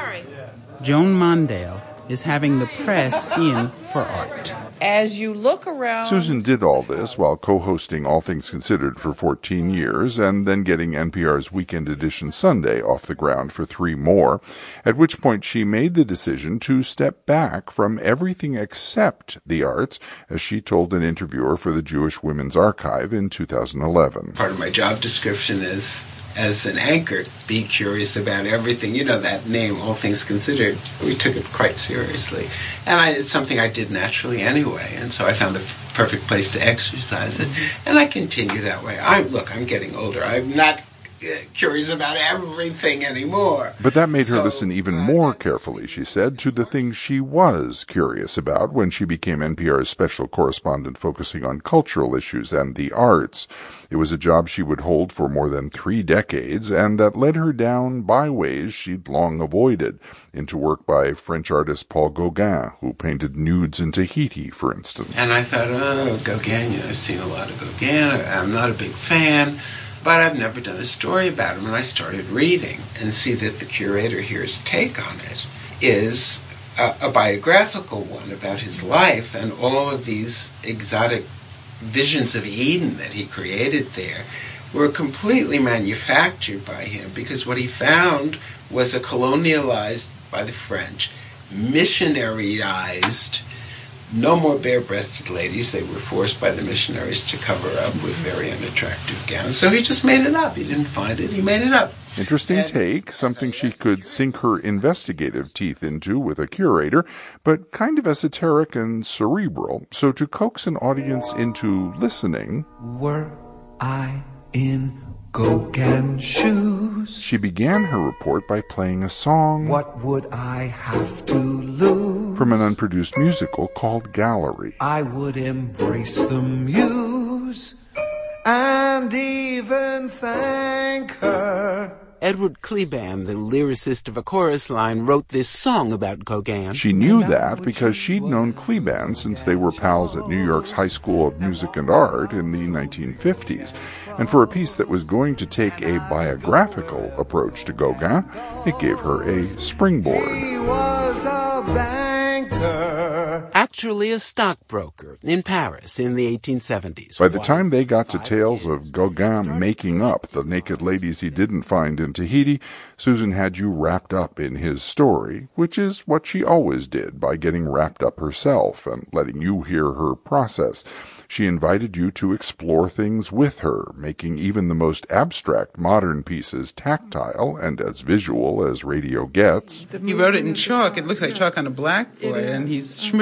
Joan Mondale is having the press in for art. As you look around... Susan did all this while co-hosting All Things Considered for fourteen years and then getting N P R's Weekend Edition Sunday off the ground for three more, at which point she made the decision to step back from everything except the arts, as she told an interviewer for the Jewish Women's Archive in two thousand eleven. Part of my job description is, as an anchor, be curious about everything. You know that name, All Things Considered. We took it quite seriously. And I, it's something I did naturally anyway, and so I found the f- perfect place to exercise it. Mm-hmm. And I continue that way. I Look, I'm getting older. I'm not uh, curious about everything anymore. But that made her so, listen even more carefully, she said, to the things she was curious about when she became N P R's special correspondent focusing on cultural issues and the arts. It was a job she would hold for more than three decades, and that led her down byways she'd long avoided, into work by French artist Paul Gauguin, who painted nudes in Tahiti, for instance. And I thought, oh, Gauguin, you know, I've seen a lot of Gauguin. I'm not a big fan, but I've never done a story about him. And I started reading and see that the curator here's take on it is a, a biographical one about his life and all of these exotic visions of Eden that he created there were completely manufactured by him, because what he found was a colonialized, by the French, missionaryized, no more bare-breasted ladies. They were forced by the missionaries to cover up with very unattractive gowns. So he just made it up. He didn't find it. He made it up. Interesting and take, something she could sink her investigative teeth into with a curator, but kind of esoteric and cerebral. So to coax an audience into listening, were I in Gauguin shoes, she began her report by playing a song, what would I have to lose, from an unproduced musical called Gallery. I would embrace the muse and even thank her. Edward Kleban, the lyricist of A Chorus Line, wrote this song about Gauguin. She knew that because she'd known Kleban since they were pals at New York's High School of Music and Art in the nineteen fifties. And for a piece that was going to take a biographical approach to Gauguin, it gave her a springboard. He was a banker. Actually a stockbroker in Paris in the eighteen seventies. By the time they got to tales of Gauguin making up the naked ladies he didn't find in Tahiti, Susan had you wrapped up in his story, which is what she always did by getting wrapped up herself and letting you hear her process. She invited you to explore things with her, making even the most abstract modern pieces tactile and as visual as radio gets. He wrote it in chalk. It looks like chalk on a blackboard, and he's smushed his hand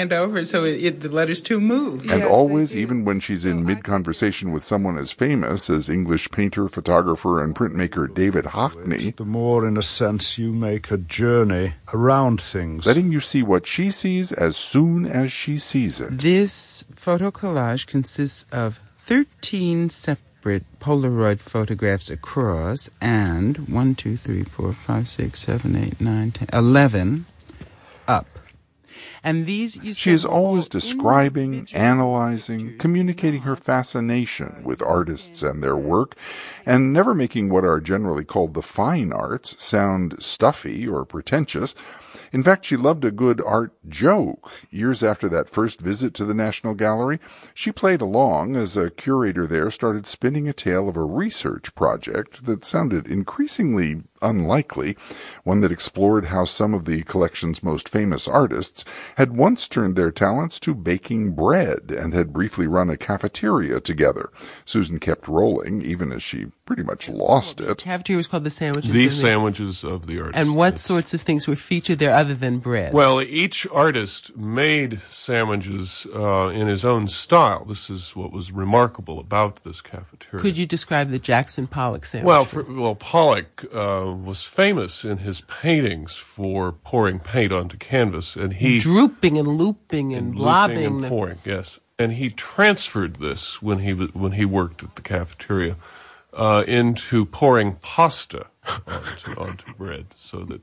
hand over so it, it, the letters too move. And Yes, always, even when she's in mid-conversation with someone as famous as English painter, photographer, and printmaker David Hockney, the more, in a sense, you make a journey around things. letting you see what she sees as soon as she sees it. This photo collage consists of thirteen separate Polaroid photographs across and one, two, three, four, five, six, seven, eight, nine, ten, eleven up. And these you She is always describing, analyzing, communicating her fascination with artists and their work, and never making what are generally called the fine arts sound stuffy or pretentious. In fact, she loved a good art joke. Years after that first visit to the National Gallery, she played along as a curator there started spinning a tale of a research project that sounded increasingly unlikely, one that explored how some of the collection's most famous artists had once turned their talents to baking bread and had briefly run a cafeteria together. Susan kept rolling, even as she pretty much lost it. Cafeteria was called The Sandwiches. The Sandwiches of the Artists. And what sorts of things were featured there other than bread? Well, each artist made sandwiches uh, in his own style. This is what was remarkable about this cafeteria. Could you describe the Jackson Pollock sandwich? Well, for, well, Pollock uh, was famous in his paintings for pouring paint onto canvas, and he drooping and looping and, and blobbing looping and the... pouring. Yes, and he transferred this when he when he worked at the cafeteria uh, into pouring pasta onto, onto bread, so that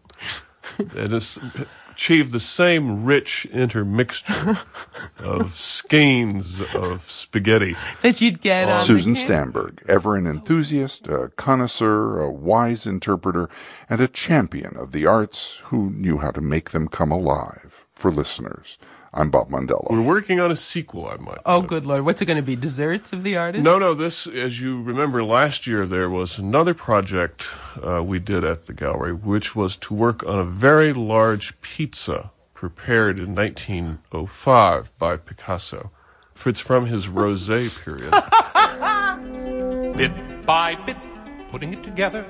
it is, achieved the same rich intermixture of skeins of spaghetti that you'd get on Susan the Stamberg, ever an enthusiast, a connoisseur, a wise interpreter, and a champion of the arts who knew how to make them come alive for listeners. I'm Bob Mondello. We're working on a sequel, I might. Oh, good Lord. What's it going to be? Desserts of the artists? No, no. This, as you remember, last year there was another project uh, we did at the gallery, which was to work on a very large pizza prepared in nineteen oh five by Picasso. It's from his Rosé period. Bit by bit, putting it together.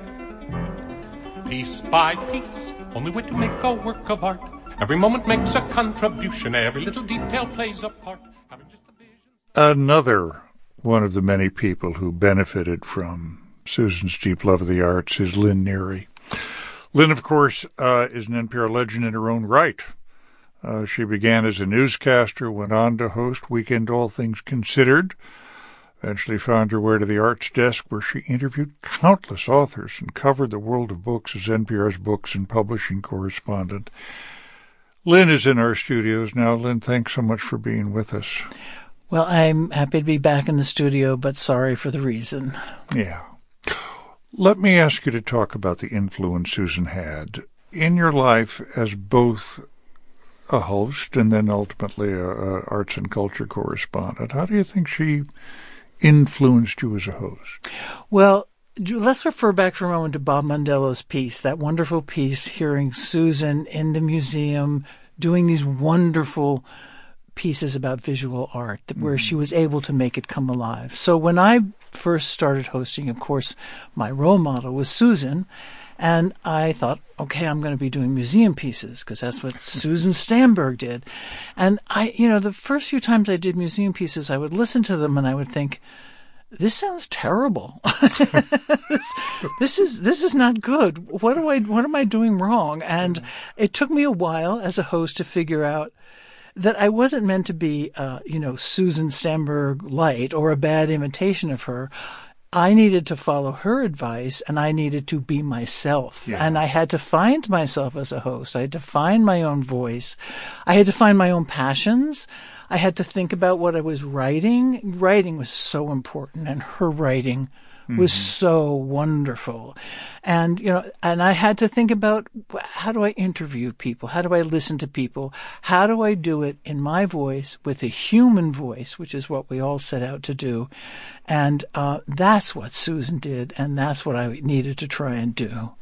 Piece by piece, only way to make a work of art. Every moment makes a contribution, every little detail plays a part. Just a Another one of the many people who benefited from Susan's deep love of the arts is Lynn Neary. Lynn, of course, uh, is an N P R legend in her own right. Uh, she began as a newscaster, went on to host Weekend All Things Considered, eventually found her way to the arts desk where she interviewed countless authors and covered the world of books as N P R's books and publishing correspondent. Lynn is in our studios now. Lynn, thanks so much for being with us. Well, I'm happy to be back in the studio, but sorry for the reason. Yeah. Let me ask you to talk about the influence Susan had in your life as both a host and then ultimately a, a arts and culture correspondent. How do you think she influenced you as a host? Well, let's refer back for a moment to Bob Mondello's piece, that wonderful piece, hearing Susan in the museum doing these wonderful pieces about visual art, where she was able to make it come alive. So when I first started hosting, of course, my role model was Susan, and I thought, okay, I'm going to be doing museum pieces because that's what Susan Stamberg did. And I, you know, the first few times I did museum pieces, I would listen to them and I would think, this sounds terrible. this, this is this is not good. What do I what am I doing wrong? And it took me a while as a host to figure out that I wasn't meant to be, uh, you know, Susan Stamberg light or a bad imitation of her. I needed to follow her advice, and I needed to be myself. Yeah. And I had to find myself as a host. I had to find my own voice. I had to find my own passions. I had to think about what I was writing. Writing was so important, and her writing mm-hmm. was so wonderful. And, you know, and I had to think about, how do I interview people? How do I listen to people? How do I do it in my voice with a human voice, which is what we all set out to do. And uh, that's what Susan did, and that's what I needed to try and do.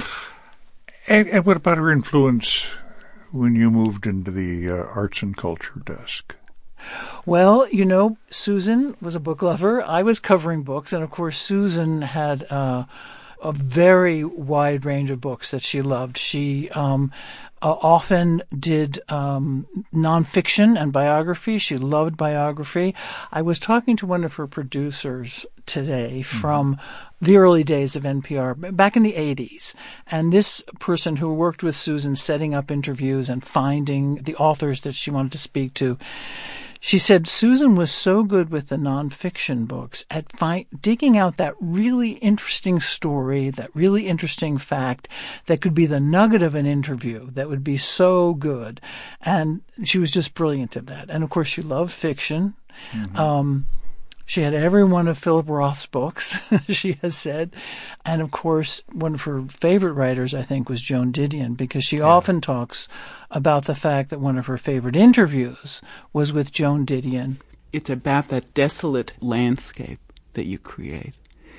And, and what about her influence when you moved into the uh, arts and culture desk? Well, you know, Susan was a book lover. I was covering books, and of course, Susan had uh, a very wide range of books that she loved. She um, uh, often did um, nonfiction and biography. She loved biography. I was talking to one of her producers today from mm-hmm. the early days of N P R, back in the eighties. And this person who worked with Susan setting up interviews and finding the authors that she wanted to speak to, she said Susan was so good with the nonfiction books at fi- digging out that really interesting story, that really interesting fact that could be the nugget of an interview that would be so good. And she was just brilliant at that. And, of course, she loved fiction. Mm-hmm. Um, she had every one of Philip Roth's books, she has said. And, of course, one of her favorite writers, I think, was Joan Didion, because she yeah. often talks about the fact that one of her favorite interviews was with Joan Didion. It's about that desolate landscape that you create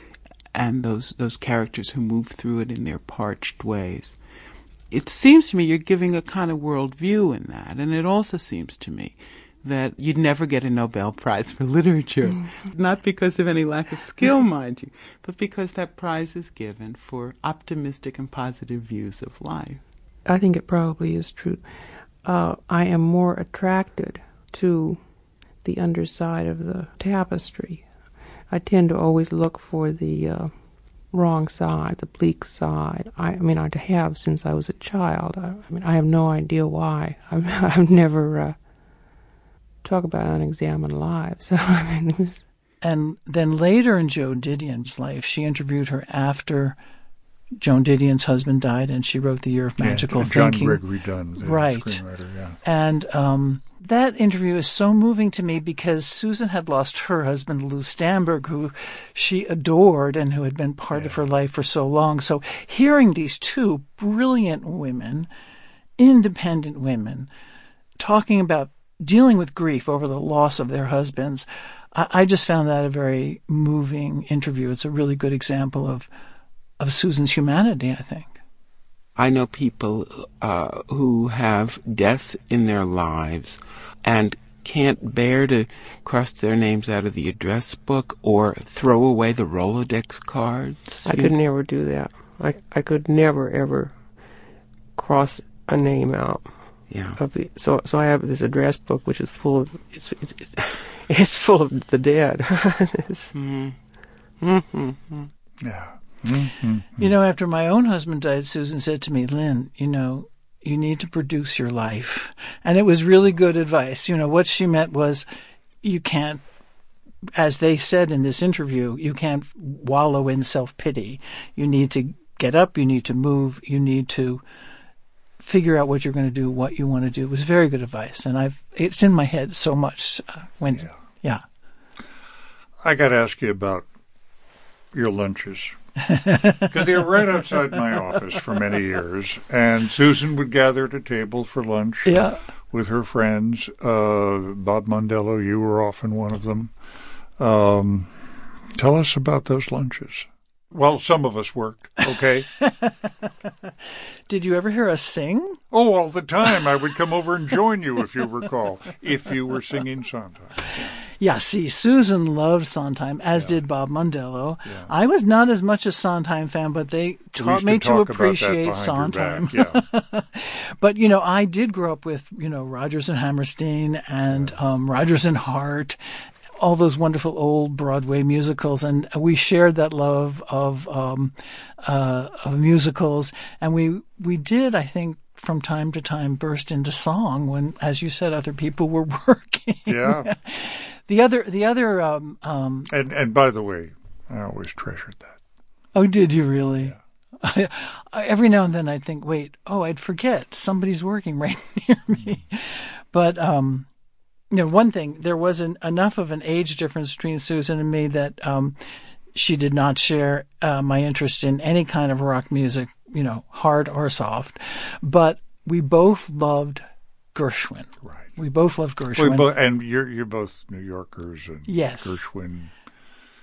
and those those characters who move through it in their parched ways. It seems to me you're giving a kind of worldview in that, and it also seems to me that you'd never get a Nobel Prize for literature, mm-hmm. not because of any lack of skill, mind you, but because that prize is given for optimistic and positive views of life. I think it probably is true. Uh, I am more attracted to the underside of the tapestry. I tend to always look for the uh, wrong side, the bleak side. I, I mean, I have since I was a child. I, I mean, I have no idea why. I've, I've never... Uh, talk about unexamined lives. I mean, it was... And then later in Joan Didion's life, she interviewed her after Joan Didion's husband died, and she wrote The Year of Magical yeah, John Thinking. John Gregory Dunn, the right. screenwriter, yeah. And um, that interview is so moving to me because Susan had lost her husband, Lou Stamberg, who she adored and who had been part yeah. of her life for so long. So hearing these two brilliant women, independent women, talking about dealing with grief over the loss of their husbands, I, I just found that a very moving interview. It's a really good example of of Susan's humanity, I think. I know people uh, who have death in their lives and can't bear to cross their names out of the address book or throw away the Rolodex cards. I could never do that. I I could never, ever cross a name out. Yeah. Of the, so so I have this address book which is full of it's it's it's, it's full of the dead. mm-hmm. Mm-hmm. Yeah. Mm-hmm. You know, after my own husband died, Susan said to me, "Lynn, you know, you need to produce your life," and it was really good advice. You know, what she meant was, you can't, as they said in this interview, you can't wallow in self-pity. You need to get up. You need to move. You need to figure out what you're going to do, what you want to do. It was very good advice, and I've it's in my head so much. Uh, when, yeah. yeah. I got to ask you about your lunches, because they were right outside my office for many years, and Susan would gather at a table for lunch yeah. with her friends. Uh, Bob Mondello, you were often one of them. Um, tell us about those lunches. Well, some of us worked, okay? Did you ever hear us sing? Oh, all the time. I would come over and join you, if you recall, if you were singing Sondheim. Yeah, see, Susan loved Sondheim, as yeah. did Bob Mondello. Yeah. I was not as much a Sondheim fan, but they taught me to, to appreciate Sondheim. Yeah. But, you know, I did grow up with, you know, Rodgers and Hammerstein and yeah. um, Rodgers and Hart, all those wonderful old Broadway musicals, and we shared that love of um, uh, of musicals, and we we did, I think, from time to time, burst into song when, as you said, other people were working. Yeah. the other the other um, um, and and by the way, I always treasured that. Oh, did you really? Yeah. I, I, every now and then I'd think, wait, oh, I'd forget somebody's working right near me, but. Um, You know, one thing, there wasn't enough of an age difference between Susan and me that um, she did not share uh, my interest in any kind of rock music, you know, hard or soft. But we both loved Gershwin. Right. We both loved Gershwin. We bo- and you're you're both New Yorkers, and yes. Gershwin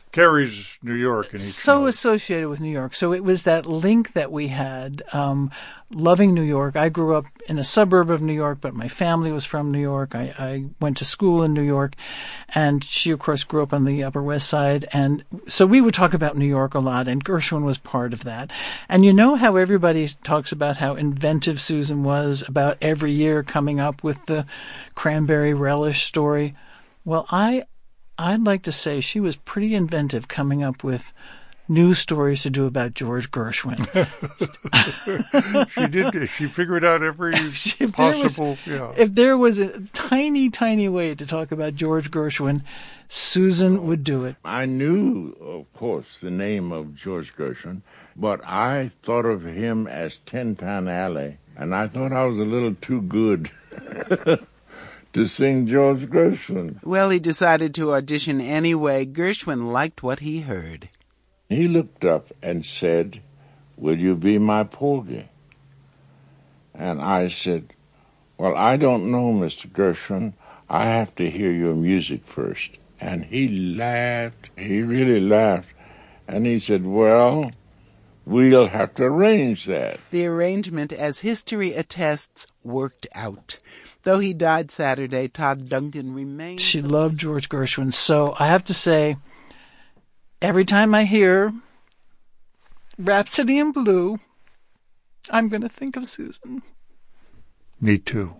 carries New York in each so note. associated with New York. So it was that link that we had, um, loving New York. I grew up in a suburb of New York, but my family was from New York. I, I went to school in New York, and she, of course, grew up on the Upper West Side. And so we would talk about New York a lot, and Gershwin was part of that. And you know how everybody talks about how inventive Susan was about every year coming up with the cranberry relish story? Well, I... I'd like to say she was pretty inventive coming up with new stories to do about George Gershwin. She did. She figured out every if possible. There was, yeah. If there was a tiny, tiny way to talk about George Gershwin, Susan would do it. I knew, of course, the name of George Gershwin, but I thought of him as Tin Pan Alley, and I thought I was a little too good to sing George Gershwin. Well, he decided to audition anyway. Gershwin liked what he heard. He looked up and said, "Will you be my Porgy?" And I said, "Well, I don't know, Mister Gershwin. I have to hear your music first." And he laughed. He really laughed. And he said, "Well, we'll have to arrange that." The arrangement, as history attests, worked out. Though he died Saturday, Todd Duncan remained. She loved George Gershwin. So I have to say, every time I hear Rhapsody in Blue, I'm going to think of Susan. Me too.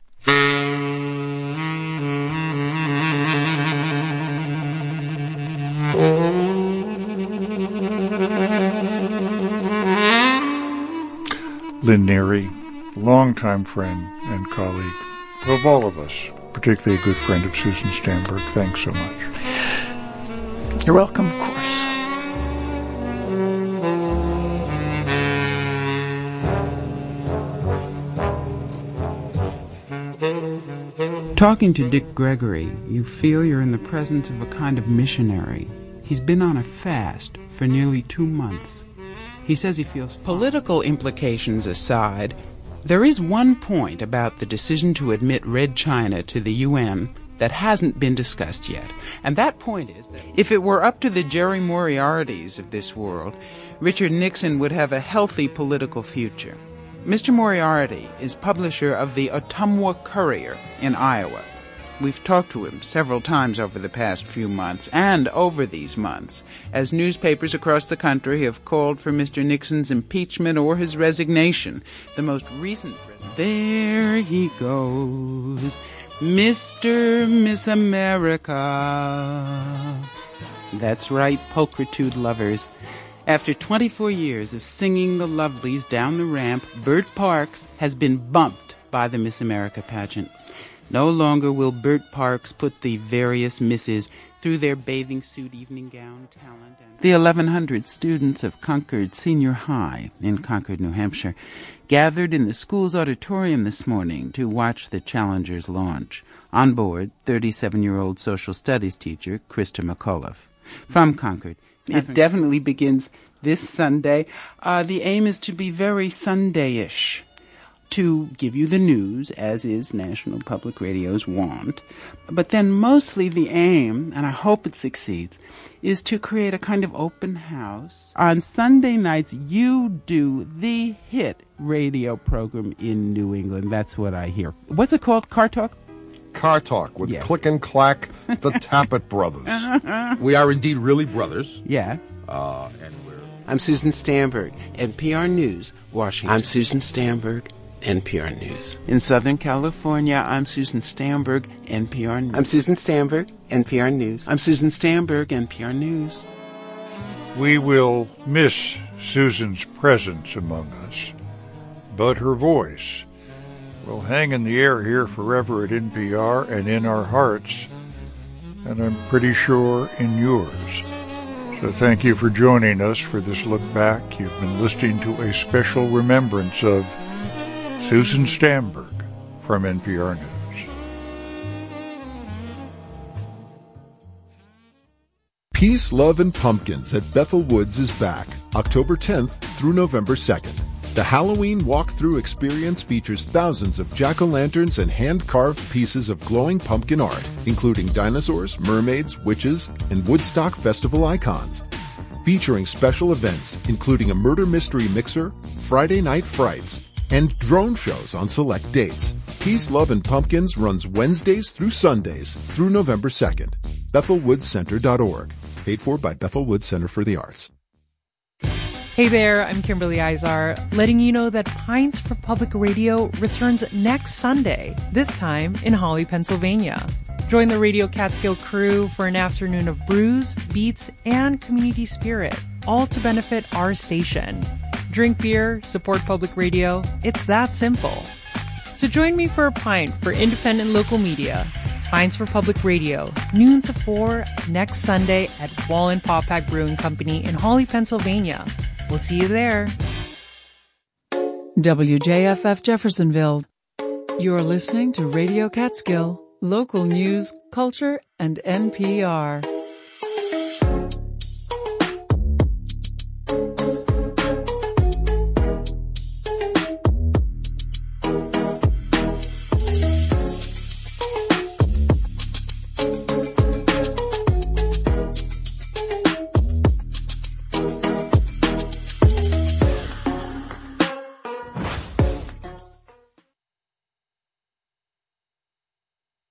Lynn Neary, longtime friend and colleague of all of us, particularly a good friend of Susan Stamberg. Thanks so much. You're welcome, of course. Talking to Dick Gregory, you feel you're in the presence of a kind of missionary. He's been on a fast for nearly two months. He says he feels fine. Political implications aside, there is one point about the decision to admit Red China to the U N that hasn't been discussed yet. And that point is that if it were up to the Jerry Moriartys of this world, Richard Nixon would have a healthy political future. Mister Moriarty is publisher of the Ottumwa Courier in Iowa. We've talked to him several times over the past few months, and over these months, as newspapers across the country have called for Mister Nixon's impeachment or his resignation. The most recent... There he goes, Mister Miss America. That's right, pulchritude lovers. After twenty-four years of singing the lovelies down the ramp, Bert Parks has been bumped by the Miss America pageant. No longer will Bert Parks put the various misses through their bathing suit, evening gown, talent. And the eleven hundred students of Concord Senior High in Concord, New Hampshire, gathered in the school's auditorium this morning to watch the Challengers launch. On board, thirty-seven-year-old social studies teacher Krista McAuliffe. From Concord. It definitely begins this Sunday. Uh, the aim is to be very Sunday-ish, to give you the news, as is National Public Radio's wont. But then mostly the aim, and I hope it succeeds, is to create a kind of open house. On Sunday nights, you do the hit radio program in New England. That's what I hear. What's it called? Car Talk? Car Talk with Yeah. Click and Clack, the Tappet Brothers. We are indeed really brothers. Yeah. Uh, and we're... I'm Susan Stamberg, N P R News, Washington. I'm Susan Stamberg, N P R News. In Southern California, I'm Susan Stamberg, N P R News. I'm Susan Stamberg, N P R News. I'm Susan Stamberg, N P R News. We will miss Susan's presence among us, but her voice will hang in the air here forever at N P R and in our hearts, and I'm pretty sure in yours. So thank you for joining us for this look back. You've been listening to a special remembrance of Susan Stamberg from N P R News. Peace, Love, and Pumpkins at Bethel Woods is back October tenth through November second. The Halloween walkthrough experience features thousands of jack-o'-lanterns and hand-carved pieces of glowing pumpkin art, including dinosaurs, mermaids, witches, and Woodstock Festival icons. Featuring special events, including a murder mystery mixer, Friday night frights, and drone shows on select dates. Peace, Love, and Pumpkins runs Wednesdays through Sundays through November second. Bethel Woods Center dot org. Paid for by Bethel Woods Center for the Arts. Hey there, I'm Kimberly Izar, letting you know that Pines for Public Radio returns next Sunday, this time in Holly, Pennsylvania. Join the Radio Catskill crew for an afternoon of brews, beats, and community spirit, all to benefit our station. Drink beer, support public radio. It's that simple. So join me for a pint for independent local media. Pines for Public Radio, noon to four, next Sunday at Wallen Pawpack Brewing Company in Holly, Pennsylvania. We'll see you there. W J F F Jeffersonville. You're listening to Radio Catskill, local news, culture, and N P R.